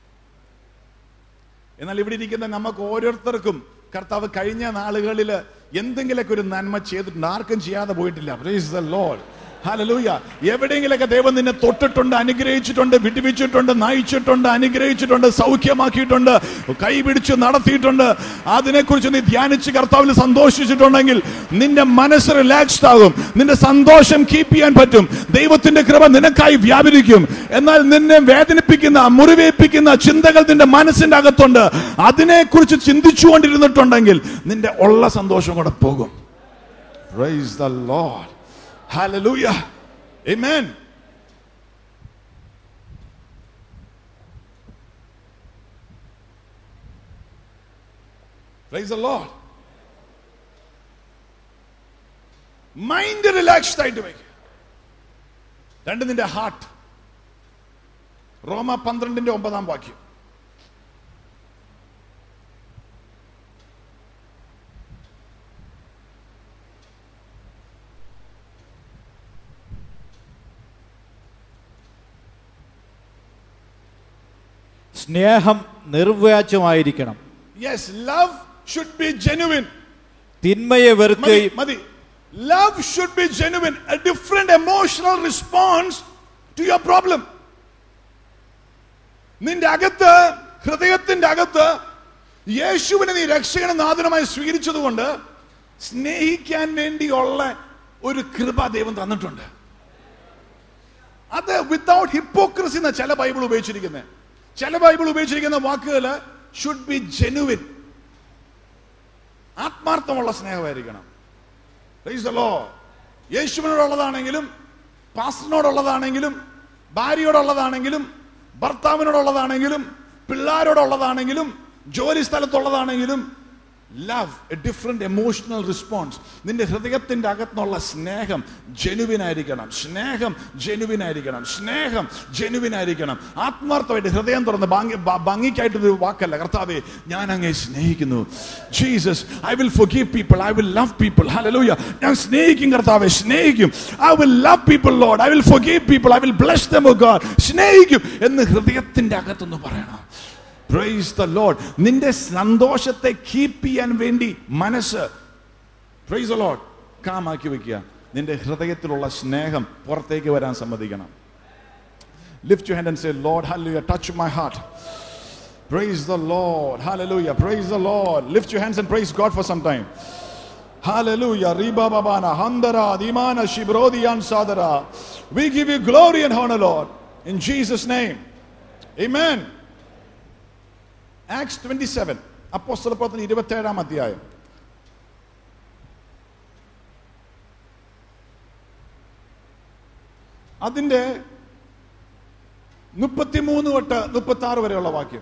എന്നാൽ ഇവിടെ ഇരിക്കുന്ന നമുക്ക് ഓരോരുത്തർക്കും കർത്താവ് കഴിഞ്ഞ നാളുകളിൽ എന്തെങ്കിലുമൊക്കെ ഒരു നന്മ ചെയ്തിട്ടുണ്ട്. ആർക്കും ചെയ്യാതെ പോയിട്ടില്ല. Praise the Lord. ഹല്ലേലൂയ. എവിടെയെങ്കിലൊക്കെ ദൈവം നിന്നെ തൊട്ടിട്ടുണ്ട്, അനുഗ്രഹിച്ചിട്ടുണ്ട്, വിടുവിച്ചിട്ടുണ്ട്, നയിച്ചിട്ടുണ്ട്, അനുഗ്രഹിച്ചിട്ടുണ്ട്, സൗഖ്യമാക്കിയിട്ടുണ്ട്, കൈപിടിച്ച് നടത്തിയിട്ടുണ്ട്. അതിനെക്കുറിച്ച് നീ ധ്യാനിച്ച് കർത്താവിൽ സന്തോഷിച്ചിട്ടുണ്ടെങ്കിൽ നിന്റെ മനസ്സ് റിലാക്സ്ഡ് ആകും. നിന്റെ സന്തോഷം കീപ്പ് ചെയ്യാൻ പറ്റും. ദൈവത്തിന്റെ കൃപ നിനക്കായി വ്യാപരിക്കും. എന്നാൽ നിന്നെ വേദനിപ്പിക്കുന്ന, മുറിവേൽപ്പിക്കുന്ന ചിന്തകൾ നിന്റെ മനസ്സിന്റെ അകത്തുണ്ട്. അതിനെക്കുറിച്ച് ചിന്തിച്ചുകൊണ്ടിരുന്നിട്ടുണ്ടെങ്കിൽ നിന്റെ ഉള്ള സന്തോഷം കൂടെ പോകും. Praise the Lord. Hallelujah. Amen. Praise the Lord. Mind relaxed ആയിട്ട് വയ്ക്കുക. രണ്ട്, നിന്റെ ഹാർട്ട്. റോമ പന്ത്രണ്ടിന്റെ ഒമ്പതാം വാക്യം. സ്നേഹം നിർവ്യാജമായിരിക്കണം. Yes, love should be genuine. തിന്മയെ വെറുക്കുകയും. മതി. Love should be genuine. A different emotional response to your problem. നിന്റെ അകത്ത്, ഹൃദയത്തിന്റെ അകത്ത് യേശുവിനെ നീ രക്ഷകനും നാഥനുമായി സ്വീകരിച്ചതുകൊണ്ട് സ്നേഹിക്കാൻ വേണ്ടിയുള്ള ഒരു കൃപ ദൈവം തന്നിട്ടുണ്ട്. അത് വിത്തൗട്ട് ഹിപ്പോക്രസി എന്ന ചില ബൈബിൾ ഉപയോഗിച്ചിരിക്കുന്നത്. ചില ബൈബിൾ ഉപയോഗിച്ചിരിക്കുന്ന വാക്കുകൾ ഷുഡ് ബി ജെനുവിൻ. ആത്മാർത്ഥമുള്ള സ്നേഹമായിരിക്കണം. Praise the lord. യേശുവിനോടുള്ളതാണെങ്കിലും, പാസ്റ്ററിനോടുള്ളതാണെങ്കിലും, ഭാര്യയോടുള്ളതാണെങ്കിലും, ഭർത്താവിനോടുള്ളതാണെങ്കിലും, പിള്ളേരോടുള്ളതാണെങ്കിലും, ജോലി സ്ഥലത്തുള്ളതാണെങ്കിലും, love, a different emotional response. നിന്റെ ഹൃദയത്തിന്റെ അകത്തുള്ള സ്നേഹം ജെനുവിൻ ആയിരിക്കണം. സ്നേഹം ജെനുവിൻ ആയിരിക്കണം. സ്നേഹം ജെനുവിൻ ആയിരിക്കണം. ആത്മാർത്ഥമായിട്ട് ഹൃദയം തുറന്ന് ഭംഗിക്കായിട്ടൊരു വാക്കല്ല. കർത്താവേ, ഞാൻ അങ്ങേ സ്നേഹിക്കുന്നു. Jesus, I will forgive people, I will love people. Hallelujah. ഞാൻ സ്നേഹിക്കും കർത്താവേ, സ്നേഹിക്കും. I will love people, Lord. I will forgive people. I will bless them, oh God. സ്നേഹിക്കും എന്ന് ഹൃദയത്തിന്റെ അകത്തൊന്ന് പറയണം. Praise the Lord. നിന്റെ സന്തോഷത്തെ കീപ്പ് ചെയ്യാൻ വേണ്ടി മനസ്സ്, praise the Lord, കാമാക്കി വെക്കുക. നിന്റെ ഹൃദയത്തിലുള്ള സ്നേഹം പുറത്തേക്ക് വരാൻ സമ്മതിക്കണം. Lift your hand and say, Lord, hallelujah, touch my heart. Praise the Lord. Hallelujah. Praise the Lord. Lift your hands and praise God for some time. Hallelujah. Riba babana handara dimana shibrodiyan sadara. We give you glory and honor, Lord, in Jesus' name. Amen. Acts twenty-seven. അപ്പോസ്തലപ്രവർത്തനം ഇരുപത്തിയേഴാം അധ്യായം. അതിന്റെ മുപ്പത്തിമൂന്ന് തൊട്ട് മുപ്പത്തി ആറ് വരെയുള്ള വാക്യം.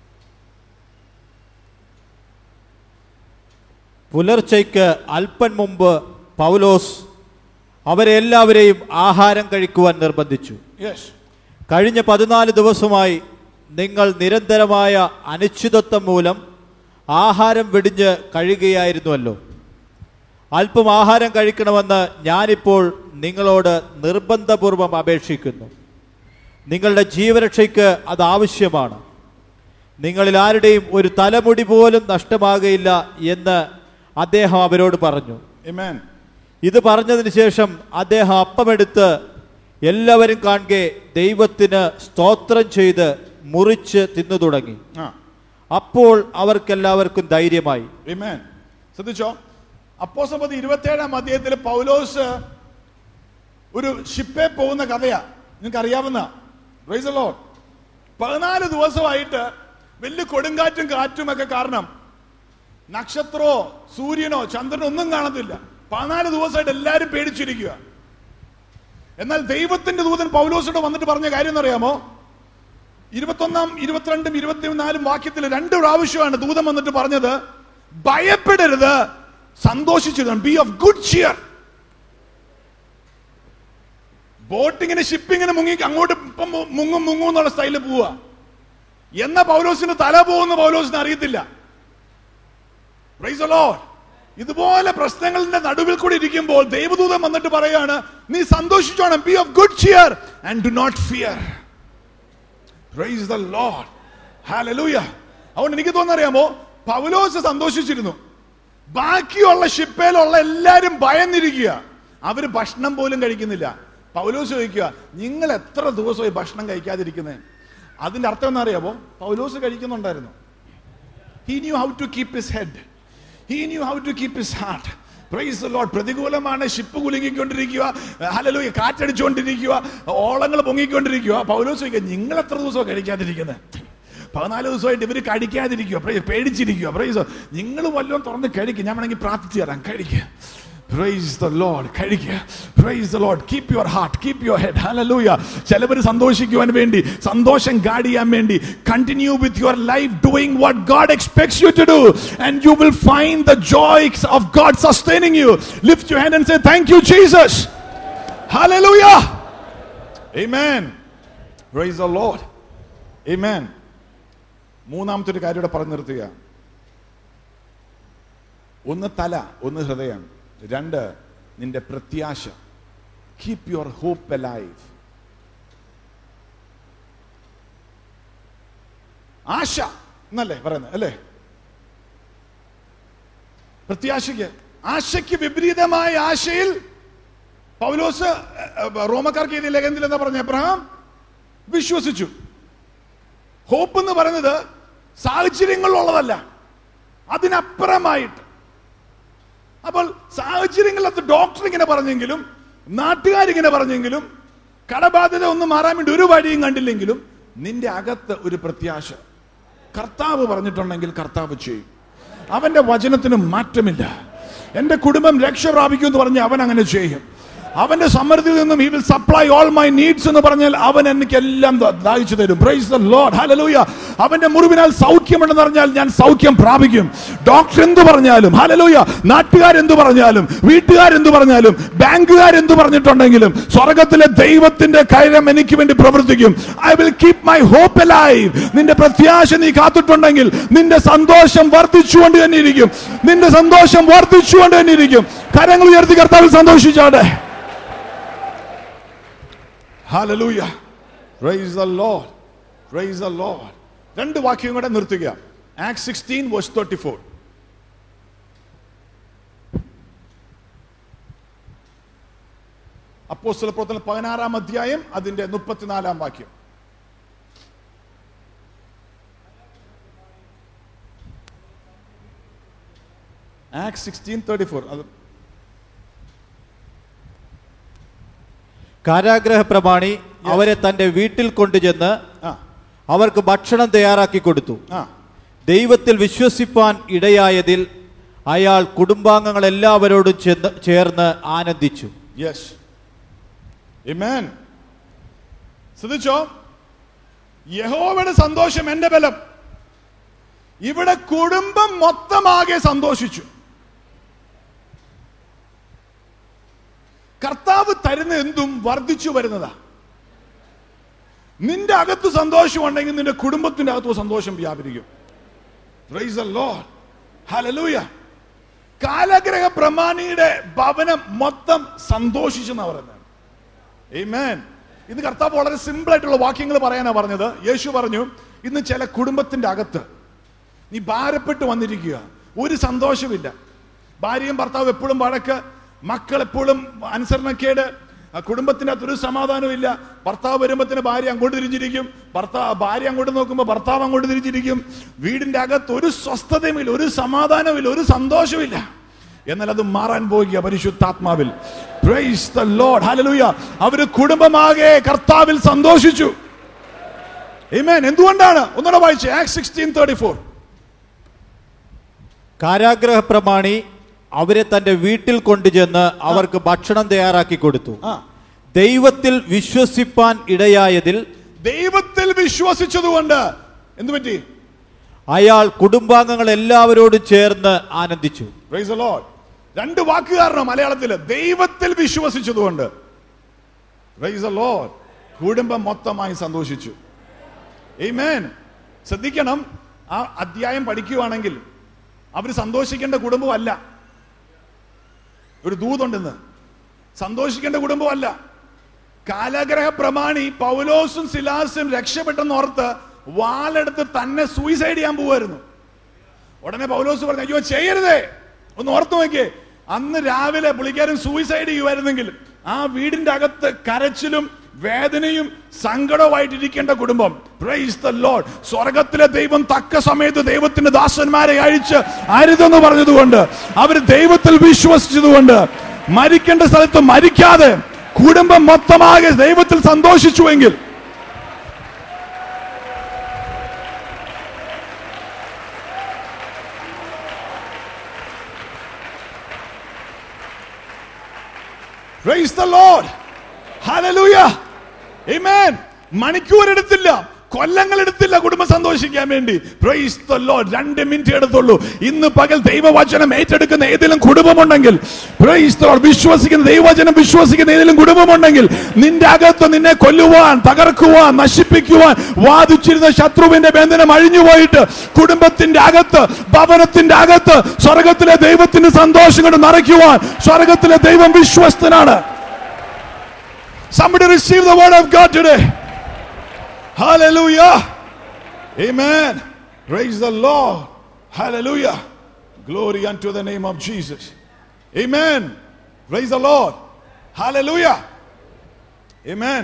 പുലർച്ചയ്ക്ക് അല്പം മുമ്പ് പൗലോസ് അവരെ എല്ലാവരെയും ആഹാരം കഴിക്കുവാൻ നിർബന്ധിച്ചു. കഴിഞ്ഞ പതിനാല് ദിവസമായി നിങ്ങൾ നിരന്തരമായ അനിശ്ചിതത്വം മൂലം ആഹാരം വെടിഞ്ഞ് കഴിയുകയായിരുന്നുവല്ലോ. അല്പം ആഹാരം കഴിക്കണമെന്ന് ഞാനിപ്പോൾ നിങ്ങളോട് നിർബന്ധപൂർവം അപേക്ഷിക്കുന്നു. നിങ്ങളുടെ ജീവരക്ഷയ്ക്ക് അത് ആവശ്യമാണ്. നിങ്ങളിൽ ആരുടെയും ഒരു തലമുടി പോലും നഷ്ടമാകുകയില്ല എന്ന് അദ്ദേഹം അവരോട് പറഞ്ഞു. Amen. ഇത് പറഞ്ഞതിന് ശേഷം അദ്ദേഹം അപ്പമെടുത്ത് എല്ലാവരും കാണെ ദൈവത്തിന് സ്തോത്രം ചെയ്ത് മുറിച്ച് തിന്നു തുടങ്ങി. അപ്പോൾ അവർക്കെല്ലാവർക്കും ധൈര്യമായി. Amen. ശ്രദ്ധിച്ചോ, അപ്പോസ്തലപ്രവൃത്തി ഇരുപത്തിയേഴാം അധ്യായത്തിൽ പൗലോസ് ഒരു ഷിപ്പേ പോകുന്ന കഥയാ, നിങ്ങൾക്ക് അറിയാവുന്ന. Praise the lord. പതിനാല് ദിവസമായിട്ട് വലിയ കൊടുങ്കാറ്റും കാറ്റും ഒക്കെ കാരണം നക്ഷത്രമോ സൂര്യനോ ചന്ദ്രനോ ഒന്നും കാണത്തില്ല. പതിനാല് ദിവസമായിട്ട് എല്ലാവരും പേടിച്ചിരിക്കുക. എന്നാൽ ദൈവത്തിന്റെ ദൂതൻ പൗലോസിനോട് വന്നിട്ട് പറഞ്ഞ കാര്യം എന്നറിയാമോ? ഇരുപത്തൊന്നാം ഇരുപത്തിരണ്ടും ഇരുപത്തിനാലും വാക്യത്തിൽ രണ്ട് പ്രാവശ്യമാണ് ദൂതൻ വന്നിട്ട് പറഞ്ഞത്, ഭയപ്പെടരുത്, സന്തോഷിച്ചിരുന്നു. Be of good cheer. ബോട്ടിങ്ങിന് ഷിപ്പിങ്ങിന് മുങ്ങി അങ്ങോട്ട് ഇപ്പം മുങ്ങും മുങ്ങും എന്നുള്ള സ്റ്റൈലിൽ പോവുക. എന്ന പൗലോസിന് തല പോകുന്ന പൗലോസിന് അറിയത്തില്ല. Praise the lord. ഇതുപോലെ പ്രശ്നങ്ങളുടെ നടുവിൽ കൂടി ഇരിക്കുമ്പോൾ ദൈവദൂതൻ വന്നിട്ട് പറയാണ്, നീ സന്തോഷിച്ചോണം. Be of good cheer and do not fear. Praise the Lord. Hallelujah. അതുകൊണ്ട് എനിക്ക് തോന്നറിയാമോ, പൗലോസ് സന്തോഷിച്ചിരുന്നു. ബാക്കിയുള്ള ഷിപ്പേലുള്ള എല്ലാരും ഭയന്നിരിക്കുക. അവര് ഭക്ഷണം പോലും കഴിക്കുന്നില്ല. പൗലോസ് ചോദിക്കുക, നിങ്ങൾ എത്ര ദിവസമായി ഭക്ഷണം കഴിക്കാതിരിക്കുന്നത്? അതിന്റെ അർത്ഥം എന്താ അറിയാമോ? പൗലോസ് കഴിക്കുന്നുണ്ടായിരുന്നു. He knew how to keep his head. He knew how to keep his heart. Praise the Lord. പ്രതികൂലമാണ്, ഷിപ്പ് കുലുങ്ങിക്കൊണ്ടിരിക്കുക, ഹല്ലേലൂയ, കാറ്റടിച്ചുകൊണ്ടിരിക്കുക, ഓളങ്ങൾ പൊങ്ങിക്കൊണ്ടിരിക്കുക. പൗലോസ് ചോദിക്കുക, നിങ്ങൾ എത്ര ദിവസമാണ് കഴിക്കാതിരിക്കുന്നത്? പതിനാല് ദിവസമായിട്ട് ഇവര് കഴിക്കാതിരിക്കുക, പേടിച്ചിരിക്കുക. പ്രൈസ്, നിങ്ങൾ വല്ലതും തുറന്ന് കഴിക്കുക, ഞാൻ വേണമെങ്കിൽ പ്രാർത്ഥിച്ചു തരാം, കഴിക്കുക. Praise the Lord. കഴിക്കുക. Praise the Lord. Keep your heart, keep your head. Hallelujah. ചിലവര് സന്തോഷിക്കുവാൻ വേണ്ടി, സന്തോഷം ഗാർഡ് ചെയ്യാൻ വേണ്ടി, continue with your life doing what God expects you to do, and you will find the joy of God sustaining you. Lift your hand and say, thank you Jesus. Hallelujah. Amen. Praise the Lord. Amen. മൂന്നാമത്തെ ഒരു കാര്യം ഇവിടെ പറഞ്ഞു നിർത്തുക. ഒന്ന് തല, ഒന്ന് ഹൃദയം, രണ്ട് നിന്റെ പ്രത്യാശ. Keep your hope alive. ആശ എന്നല്ലേ പറയുന്നത്, അല്ലേ? പ്രത്യാശയ്ക്ക്, ആശയ്ക്ക് വിപരീതമായ ആശയിൽ പൗലോസ് റോമക്കാർക്ക് എഴുതിയ ലേഖനത്തിൽ എന്താ പറഞ്ഞ? അബ്രഹാം വിശ്വസിച്ചു. ഹോപ്പ് എന്ന് പറയുന്നത് സാഹചര്യങ്ങളുള്ളതല്ല, അതിനപ്പുറമായിട്ട്. അപ്പോൾ സാഹചര്യങ്ങളിലത്ത് ഡോക്ടർ ഇങ്ങനെ പറഞ്ഞെങ്കിലും, നാട്ടുകാരിങ്ങനെ പറഞ്ഞെങ്കിലും, കടബാധ്യത ഒന്നും മാറാൻ വേണ്ടി ഒരു വഴിയും കണ്ടില്ലെങ്കിലും, നിന്റെ അകത്ത് ഒരു പ്രത്യാശ. കർത്താവ് പറഞ്ഞിട്ടുണ്ടെങ്കിൽ കർത്താവ് ചെയ്യും. അവന്റെ വചനത്തിന് മാറ്റമില്ല. എന്റെ കുടുംബം രക്ഷ പ്രാപിക്കും എന്ന് പറഞ്ഞ് അവൻ അങ്ങനെ ചെയ്യും. അവന്റെ സമൃദ്ധിയിൽ നിന്നും he will supply all my needs എന്ന് പറഞ്ഞാൽ അവൻ എനിക്ക് എല്ലാം ദാഹിച്ചു തരും. Praise the Lord. Hallelujah. അവന്റെ മുറിവിനാൽ സൗഖ്യമുണ്ടെന്ന് പറഞ്ഞാൽ ഞാൻ സൗഖ്യം പ്രാപിക്കും. ഡോക്ടർ എന്ത് പറഞ്ഞാലും, ഹല്ലേലൂയ, നാട്ടുകാരെന്ത് പറഞ്ഞാലും, വീട്ടുകാരെന്ത് പറഞ്ഞാലും, ബാങ്കുകാരെന്ത് പറഞ്ഞിട്ടുണ്ടെങ്കിലും സ്വർഗത്തിലെ ദൈവത്തിന്റെ കരം എനിക്ക് വേണ്ടി പ്രവർത്തിക്കും. I will keep my hope alive. നിന്റെ പ്രത്യാശ നീ കാത്തിട്ടുണ്ടെങ്കിൽ നിന്റെ സന്തോഷം വർദ്ധിച്ചുകൊണ്ട് തന്നെ ഇരിക്കും. നിന്റെ സന്തോഷം വർദ്ധിച്ചുകൊണ്ട് തന്നെ ഇരിക്കും. കരങ്ങൾ ഉയർത്തി കർത്താവിൽ സന്തോഷിച്ചാട്ടെ. Hallelujah. Praise the Lord. Praise the Lord. രണ്ട് വാക്യം കൂടെ നിർത്തുക. Acts sixteen verse thirty-four. അപ്പോസ്തല പ്രവർത്തനം പതിനാറാം അധ്യായം അതിന്റെ മുപ്പത്തിനാലാം വാക്യം. Acts sixteen thirty-four. കാരാഗ്രഹ പ്രമാണി അവരെ തന്റെ വീട്ടിൽ കൊണ്ടുചെന്ന് അവർക്ക് ഭക്ഷണം തയ്യാറാക്കി കൊടുത്തു. ദൈവത്തിൽ വിശ്വസിപ്പാൻ ഇടയായതിൽ അയാൾ കുടുംബാംഗങ്ങൾ എല്ലാവരോടും ചെന്ന് ചേർന്ന് ആനന്ദിച്ചു. യെസ്, ആമേൻ. ശ്രദ്ധിച്ചോ, യഹോവയുടെ സന്തോഷം എന്റെ ബലം. ഇവിടെ കുടുംബം മൊത്തമാകെ സന്തോഷിച്ചു. കർത്താവ് തരുന്ന എന്തും വർദ്ധിച്ചു വരുന്നതാ. നിന്റെ അകത്ത് സന്തോഷം ഉണ്ടെങ്കിൽ നിന്റെ കുടുംബത്തിന്റെ അകത്ത് സന്തോഷം വ്യാപരിക്കും. Praise the Lord. ഹല്ലേലൂയ. കാലഗ്രഹ പ്രമാണിയുടെ ഭവനം മൊത്തം സന്തോഷിച്ചെന്നാ പറയുന്നത്. ആമേൻ. ഇത് കർത്താവ് വളരെ സിമ്പിൾ ആയിട്ടുള്ള വാക്യങ്ങൾ പറയാനാ പറഞ്ഞത്. യേശു പറഞ്ഞു, ഇന്ന് ചില കുടുംബത്തിന്റെ അകത്ത് നീ ഭാരപ്പെട്ട് വന്നിരിക്കുക, ഒരു സന്തോഷമില്ല. ഭാര്യയും ഭർത്താവ് എപ്പോഴും വഴക്ക്, മക്കൾ എപ്പോഴും അനുസരണക്കേട്, കുടുംബത്തിന്റെ അകത്ത് ഒരു സമാധാനവും ഇല്ല. ഭർത്താവ് വരുമ്പത്തിന് ഭാര്യ അങ്ങോട്ട് തിരിഞ്ഞിരിക്കും, ഭർത്താവ് ഭാര്യ അങ്ങോട്ട് നോക്കുമ്പോൾ ഭർത്താവ് അങ്ങോട്ട് തിരിഞ്ഞിരിക്കും. വീടിന്റെ അകത്ത് ഒരു സ്വസ്ഥതയുമില്ല, ഒരു സമാധാനവുമില്ല, ഒരു സന്തോഷമില്ല. എന്നാൽ അത് മാറാൻ പോകുക പരിശുദ്ധാത്മാവിൽ. Praise the Lord. ഹല്ലേലൂയ. അവര് കുടുംബമാകെ കർത്താവിൽ സന്തോഷിച്ചു. ആമേൻ. എന്തുകൊണ്ടാണ്? ഒന്നുകൂടെ വായിച്ചേ. Act sixteen thirty four. കാരാഗ്രഹ പ്രമാണി അവരെ തന്റെ വീട്ടിൽ കൊണ്ടുചെന്ന് അവർക്ക് ഭക്ഷണം തയ്യാറാക്കി കൊടുത്തു. ദൈവത്തിൽ വിശ്വസിപ്പാൻ ഇടയായതിൽ, ദൈവത്തിൽ വിശ്വസിച്ചതുകൊണ്ട് എന്തു പറ്റി? അയാൾ കുടുംബാംഗങ്ങൾ എല്ലാവരോടും ചേർന്ന് ആനന്ദിച്ചു. Price the Lord. രണ്ട് വാക്ക് കാരണം മലയാളത്തിൽ. ദൈവത്തിൽ വിശ്വസിച്ചതുകൊണ്ട്, പ്രൈസ് ദി ലോർഡ്, കുടുംബം മൊത്തമായി സന്തോഷിച്ചു. ആമേൻ. ശ്രദ്ധിക്കണം, ആ അധ്യായം പഠിക്കുകയാണെങ്കിൽ അവർ സന്തോഷിക്കേണ്ട കുടുംബമല്ല. ഒരു ദൂതുണ്ടെന്ന് സന്തോഷിക്കേണ്ട കുടുംബമല്ല. കാലഗ്രഹ പ്രമാണി പൗലോസും സിലാസും രക്ഷപ്പെട്ടെന്ന് ഓർത്ത് വാളെടുത്ത് തന്നെ സൂയിസൈഡ് ചെയ്യാൻ പോവായിരുന്നു. ഉടനെ പൗലോസ് പറഞ്ഞു, അയ്യോ ചെയ്യരുതേ. ഒന്ന് ഓർത്തു നോക്കിയേ, അന്ന് രാവിലെ പുള്ളിക്കാരൻ സൂയിസൈഡ് ചെയ്യുമായിരുന്നെങ്കിൽ ആ വീടിന്റെ അകത്ത് കരച്ചിലും വേദനയും സങ്കടവുമായിട്ടിരിക്കേണ്ട കുടുംബം. Praise the lord. സ്വർഗത്തിലെ ദൈവം തക്ക സമയത്ത് ദൈവത്തിന്റെ ദാസന്മാരെ അയച്ച് അരുതെന്ന് പറഞ്ഞതുകൊണ്ട്, അവർ ദൈവത്തിൽ വിശ്വസിച്ചതുകൊണ്ട്, മരിക്കേണ്ട സ്ഥലത്ത് മരിക്കാതെ കുടുംബം മൊത്തമാകെ ദൈവത്തിൽ സന്തോഷിച്ചുവെങ്കിൽ, praise the Lord. Hallelujah. Amen. മണിക്കൂർ എടുത്തില്ല, കൊല്ലങ്ങൾ എടുത്തില്ല കുടുംബം സന്തോഷിക്കാൻ വേണ്ടി. Praise the Lord. രണ്ട് മിനിറ്റ് എടുത്തുള്ളൂ. ഇന്ന് പകൽ ദൈവവചനം ഏറ്റെടുക്കുന്ന ഏതെങ്കിലും കുടുംബമുണ്ടെങ്കിൽ, പ്രൈസ് ദി ലോർഡ്, വിശ്വസിക്കുന്ന ദൈവവചനം വിശ്വസിക്കുന്ന ഏതെങ്കിലും കുടുംബമുണ്ടെങ്കിൽ, നിന്റെ അകത്ത് നിന്നെ കൊല്ലുവാൻ, തകർക്കുവാൻ, നശിപ്പിക്കുവാൻ വാദിച്ചിരുന്ന ശത്രുവിന്റെ ബന്ധനം അഴിഞ്ഞുപോയിട്ട് കുടുംബത്തിന്റെ അകത്ത്, ഭവനത്തിന്റെ അകത്ത് സ്വർഗത്തിലെ ദൈവത്തിന്റെ സന്തോഷം കൊണ്ട് നിറയ്ക്കുവാൻ സ്വർഗത്തിലെ ദൈവം വിശ്വസ്തനാണ്. Somebody receive the word of God today. Hallelujah. Amen. Praise the Lord. Hallelujah. Glory unto the name of Jesus. Amen. Praise the Lord. Hallelujah. Amen.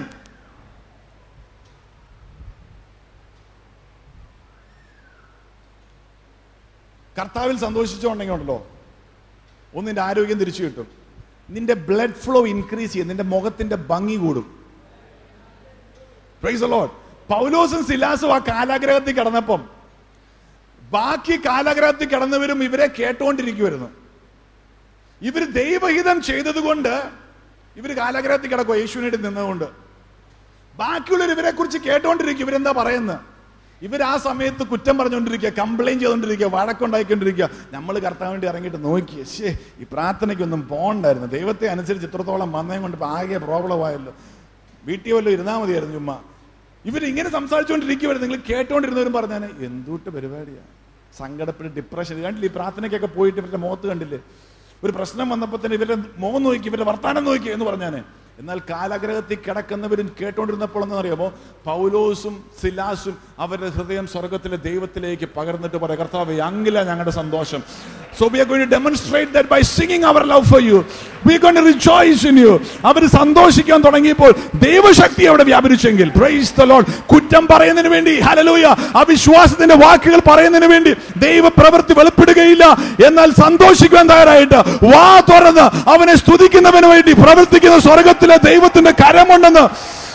കർത്താവിൽ സന്തോഷിച്ചുകൊണ്ടെങ്കിൽ ഉണ്ടല്ലോ, ഒന്നിന്റെ ആരോഗ്യം തിരിച്ചു കിട്ടും. നിന്റെ ബ്ലഡ് ഫ്ലോ ഇൻക്രീസ് ചെയ്യും, നിന്റെ മുഖത്തിന്റെ ഭംഗി കൂടും. Praise the Lord. പൗലോസും സിലാസും ആ കാലാഗ്രഹത്തിൽ കിടന്നപ്പം ബാക്കി കാലാഗ്രഹത്തിൽ കിടന്നവരും ഇവരെ കേട്ടോണ്ടിരിക്കുമായിരുന്നു. ഇവർ ദൈവഹിതം ചെയ്തതുകൊണ്ട് ഇവര് കാലാഗ്രഹത്തിൽ കിടക്കുക യേശുവിനായിട്ട് നിന്നതുകൊണ്ട്. ബാക്കിയുള്ളവർ ഇവരെ കുറിച്ച് കേട്ടോണ്ടിരിക്കും, ഇവരെന്താ പറയുന്നത്. ഇവർ ആ സമയത്ത് കുറ്റം പറഞ്ഞുകൊണ്ടിരിക്കുക, കംപ്ലൈന്റ് ചെയ്തുകൊണ്ടിരിക്കുക, വഴക്കുണ്ടായിക്കൊണ്ടിരിക്കുക. നമ്മൾ കർത്താൻ വേണ്ടി ഇറങ്ങിയിട്ട് നോക്കിയേ, ശേ ഈ പ്രാർത്ഥനയ്ക്കൊന്നും പോകണ്ടായിരുന്നു, ദൈവത്തെ അനുസരിച്ച് ഇത്രത്തോളം വന്നതും കൊണ്ട് ഇപ്പൊ ആകെ പ്രോബ്ലം ആയല്ലോ, വീട്ടിൽ വല്ലതും ഇരുന്നാൽ മതിയായിരുന്നു ചുമ്മാ. ഇവരിങ്ങനെ സംസാരിച്ചുകൊണ്ടിരിക്കുവായിരുന്നു. നിങ്ങൾ കേട്ടോണ്ടിരുന്നവരും പറഞ്ഞാൽ എന്തുട്ട് പരിപാടിയാണ്, സങ്കടപ്പെട്ട് ഡിപ്രഷൻ. കണ്ടില്ലേ ഈ പ്രാർത്ഥനയ്ക്കൊക്കെ പോയിട്ട് ഇവരുടെ മുഖത്ത് കണ്ടില്ലേ, ഒരു പ്രശ്നം വന്നപ്പോൾ തന്നെ ഇവരുടെ മുഖം നോക്കി, ഇവരുടെ വർത്താനം നോക്കി എന്ന് പറഞ്ഞാന്. എന്നാൽ കാലാഗ്രഹത്തിൽ കിടക്കുന്നവരും കേട്ടോണ്ടിരുന്നപ്പോൾ എന്ന് അറിയാമോ, പൗലോസും സിലാസും അവരുടെ ഹൃദയം സ്വർഗത്തിലെ ദൈവത്തിലേക്ക് പകർന്നിട്ട് പറയാം, കർത്താവേ അങ്ങില്ല ഞങ്ങളുടെ സന്തോഷം. So we are going to demonstrate that by singing our love for you. We are going to rejoice in you. അവർ സന്തോഷിക്കാൻ തുടങ്ങിയപ്പോൾ ദൈവശക്തി അവിടെ വ്യാപരിച്ചെങ്കിൽ, praise the Lord. കുറ്റം പറയുന്നതിന് വേണ്ടി, ഹല്ലേലൂയ, അവിശ്വാസത്തിന്റെ വാക്കുകൾ പറയുന്നതിന് വേണ്ടി ദൈവ പ്രവൃത്തി വെളിപ്പെടുകയില്ല. എന്നാൽ സന്തോഷിക്കാൻ തയ്യാറായിട്ട് വാ തുറന്ന് അവനെ സ്തുതിക്കുന്നവന് വേണ്ടി പ്രവർത്തിക്കുന്ന സ്വർഗത്തിലെ ദൈവത്തിന്റെ കരമുണ്ടെന്ന്.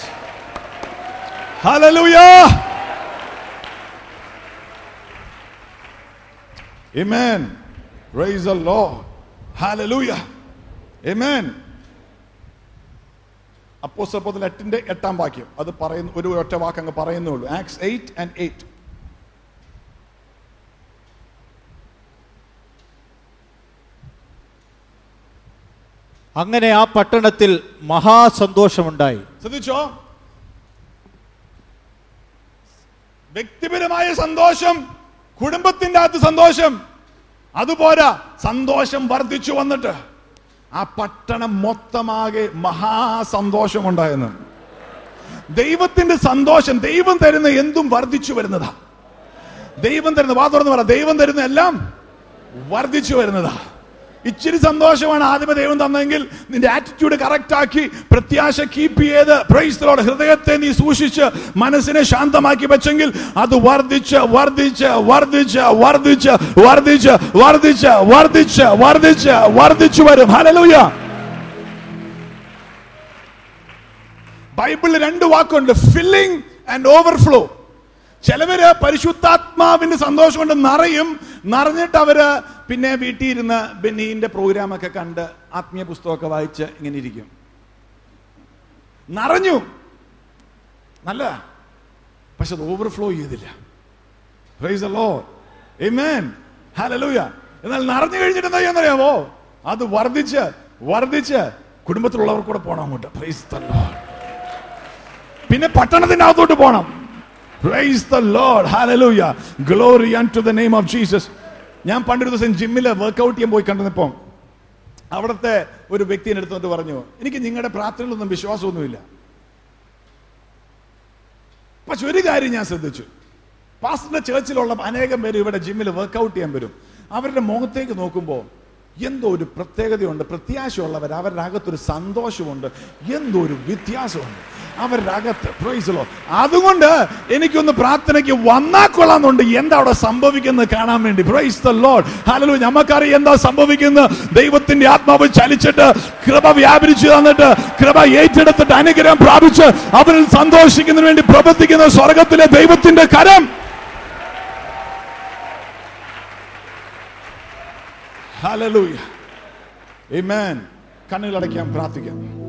Hallelujah. Amen. Praise the Lord. Hallelujah. Amen. അപ്പോസ്തലപ്രവൃത്തി എട്ടിന്റെ എട്ടാം വാക്യം അത് പറയുന്ന ഒരു ഒറ്റ വാക്ക് അങ്ങ് പറയുന്നുള്ളൂ. Acts eight and eight. അങ്ങനെ ആ പട്ടണത്തിൽ മഹാസന്തോഷമുണ്ടായി. ശ്രദ്ധിച്ചോ, വ്യക്തിപരമായ സന്തോഷം, കുടുംബത്തിന്റെ അകത്ത് സന്തോഷം, അതുപോരാ സന്തോഷം വർദ്ധിച്ചു വന്നിട്ട് ആ പട്ടണം മൊത്തമാകെ മഹാസന്തോഷം ഉണ്ടായെന്ന്. ദൈവത്തിന്റെ സന്തോഷം, ദൈവം തരുന്ന എന്തും വർദ്ധിച്ചു വരുന്നതാ. ദൈവം തരുന്ന, വാ തുറന്ന് പറ, ദൈവം തരുന്ന എല്ലാം വർദ്ധിച്ചു വരുന്നതാ. ഇച്ചിരി സന്തോഷമാണ് ആദ്യമേ ദൈവം തന്നെങ്കിൽ നിന്റെ ആറ്റിറ്റ്യൂഡ് കറക്റ്റ് ആക്കി പ്രത്യാശ കീപ്പ് ചെയ്ത്, പ്രൈസ് ദി ലോർഡ്, ഹൃദയത്തെ നീ സൂക്ഷിച്ച് മനസ്സിനെ ശാന്തമാക്കി വെച്ചെങ്കിൽ അത് വർദ്ധിച്ച് വർദ്ധിച്ച് വർദ്ധിച്ച് വർദ്ധിച്ച് വർദ്ധിച്ച് വർദ്ധിച്ച് വർദ്ധിച്ച് വർദ്ധിച്ച് വർദ്ധിച്ചു വരും. ഹല്ലേലൂയ. ബൈബിളിൽ രണ്ട് വാക്കുണ്ട്, ഫില്ലിംഗ് ആൻഡ് ഓവർഫ്ലോ. ചിലവര് പരിശുദ്ധാത്മാവിന്റെ സന്തോഷം കൊണ്ട് നിറയും, നിറഞ്ഞിട്ട് അവര് പിന്നെ വീട്ടിൽ ഇരുന്ന് ബെന്നീന്റെ പ്രോഗ്രാം ഒക്കെ കണ്ട് ആത്മീയ പുസ്തകമൊക്കെ വായിച്ച് ഇങ്ങനെ ഇരിക്കും. നിറഞ്ഞു, നല്ല, പക്ഷെ അത് ഓവർഫ്ലോ ചെയ്തില്ല. Praise the Lord. Amen. Hallelujah. എന്നാൽ നിറഞ്ഞു കഴിഞ്ഞിട്ട് എന്താ ചെയ്യാന്നറിയാമോ, അത് വർദ്ധിച്ച് വർദ്ധിച്ച് കുടുംബത്തിലുള്ളവർ കൂടെ പോണം അങ്ങോട്ട്. Praise the Lord. പിന്നെ പട്ടണത്തിന്റെ അകത്തോട്ട് പോണം. Praise the Lord. Hallelujah. Glory unto the name of Jesus. ഞാൻ പണ്ടൊരു ദിവസം ജിമ്മില് വർക്ക്ഔട്ട് ചെയ്യാൻ പോയി കണ്ടിരുന്നപ്പോ അവിടുത്തെ ഒരു വ്യക്തിയെ എടുത്തുകൊണ്ട് പറഞ്ഞു, എനിക്ക് നിങ്ങളുടെ പ്രാർത്ഥനകളൊന്നും വിശ്വാസമൊന്നുമില്ല, പക്ഷെ ഒരു കാര്യം ഞാൻ ശ്രദ്ധിച്ചു, പാസ്റ്ററിന്റെ ചേർച്ചിലുള്ള അനേകം പേര് ഇവിടെ ജിമ്മിൽ വർക്ക്ഔട്ട് ചെയ്യാൻ വരും. അവരുടെ മുഖത്തേക്ക് നോക്കുമ്പോൾ എന്തോ ഒരു പ്രത്യേകതയുണ്ട്, പ്രത്യാശയുള്ളവർ, അവരുടെ അകത്തൊരു സന്തോഷമുണ്ട്, എന്തോ ഒരു വ്യത്യാസമുണ്ട് അവരുടെ അകത്ത്. Praise the Lord. അതുകൊണ്ട് എനിക്കൊന്ന് പ്രാർത്ഥനയ്ക്ക് വന്നാൽ കൊള്ളാന്നുണ്ട്, എന്താ അവിടെ സംഭവിക്കുന്നത് കാണാൻ വേണ്ടി. Praise the Lord. ഹല്ലേലൂയ. നമുക്കറിയാം എന്താ സംഭവിക്കുന്നത്. ദൈവത്തിന്റെ ആത്മാവ് ചലിച്ചിട്ട് കൃപ വ്യാപരിച്ചു തന്നിട്ട് കൃപ ഏറ്റെടുത്തിട്ട് അനുഗ്രഹം പ്രാപിച്ച് അവരിൽ സന്തോഷിക്കുന്നതിന് വേണ്ടി പ്രവർത്തിക്കുന്ന സ്വർഗത്തിലെ ദൈവത്തിന്റെ കരം. ഹല്ലേലൂയ. ആമേൻ. കണ്ണുകൾ അടയ്ക്കാം, പ്രാർത്ഥിക്കാം.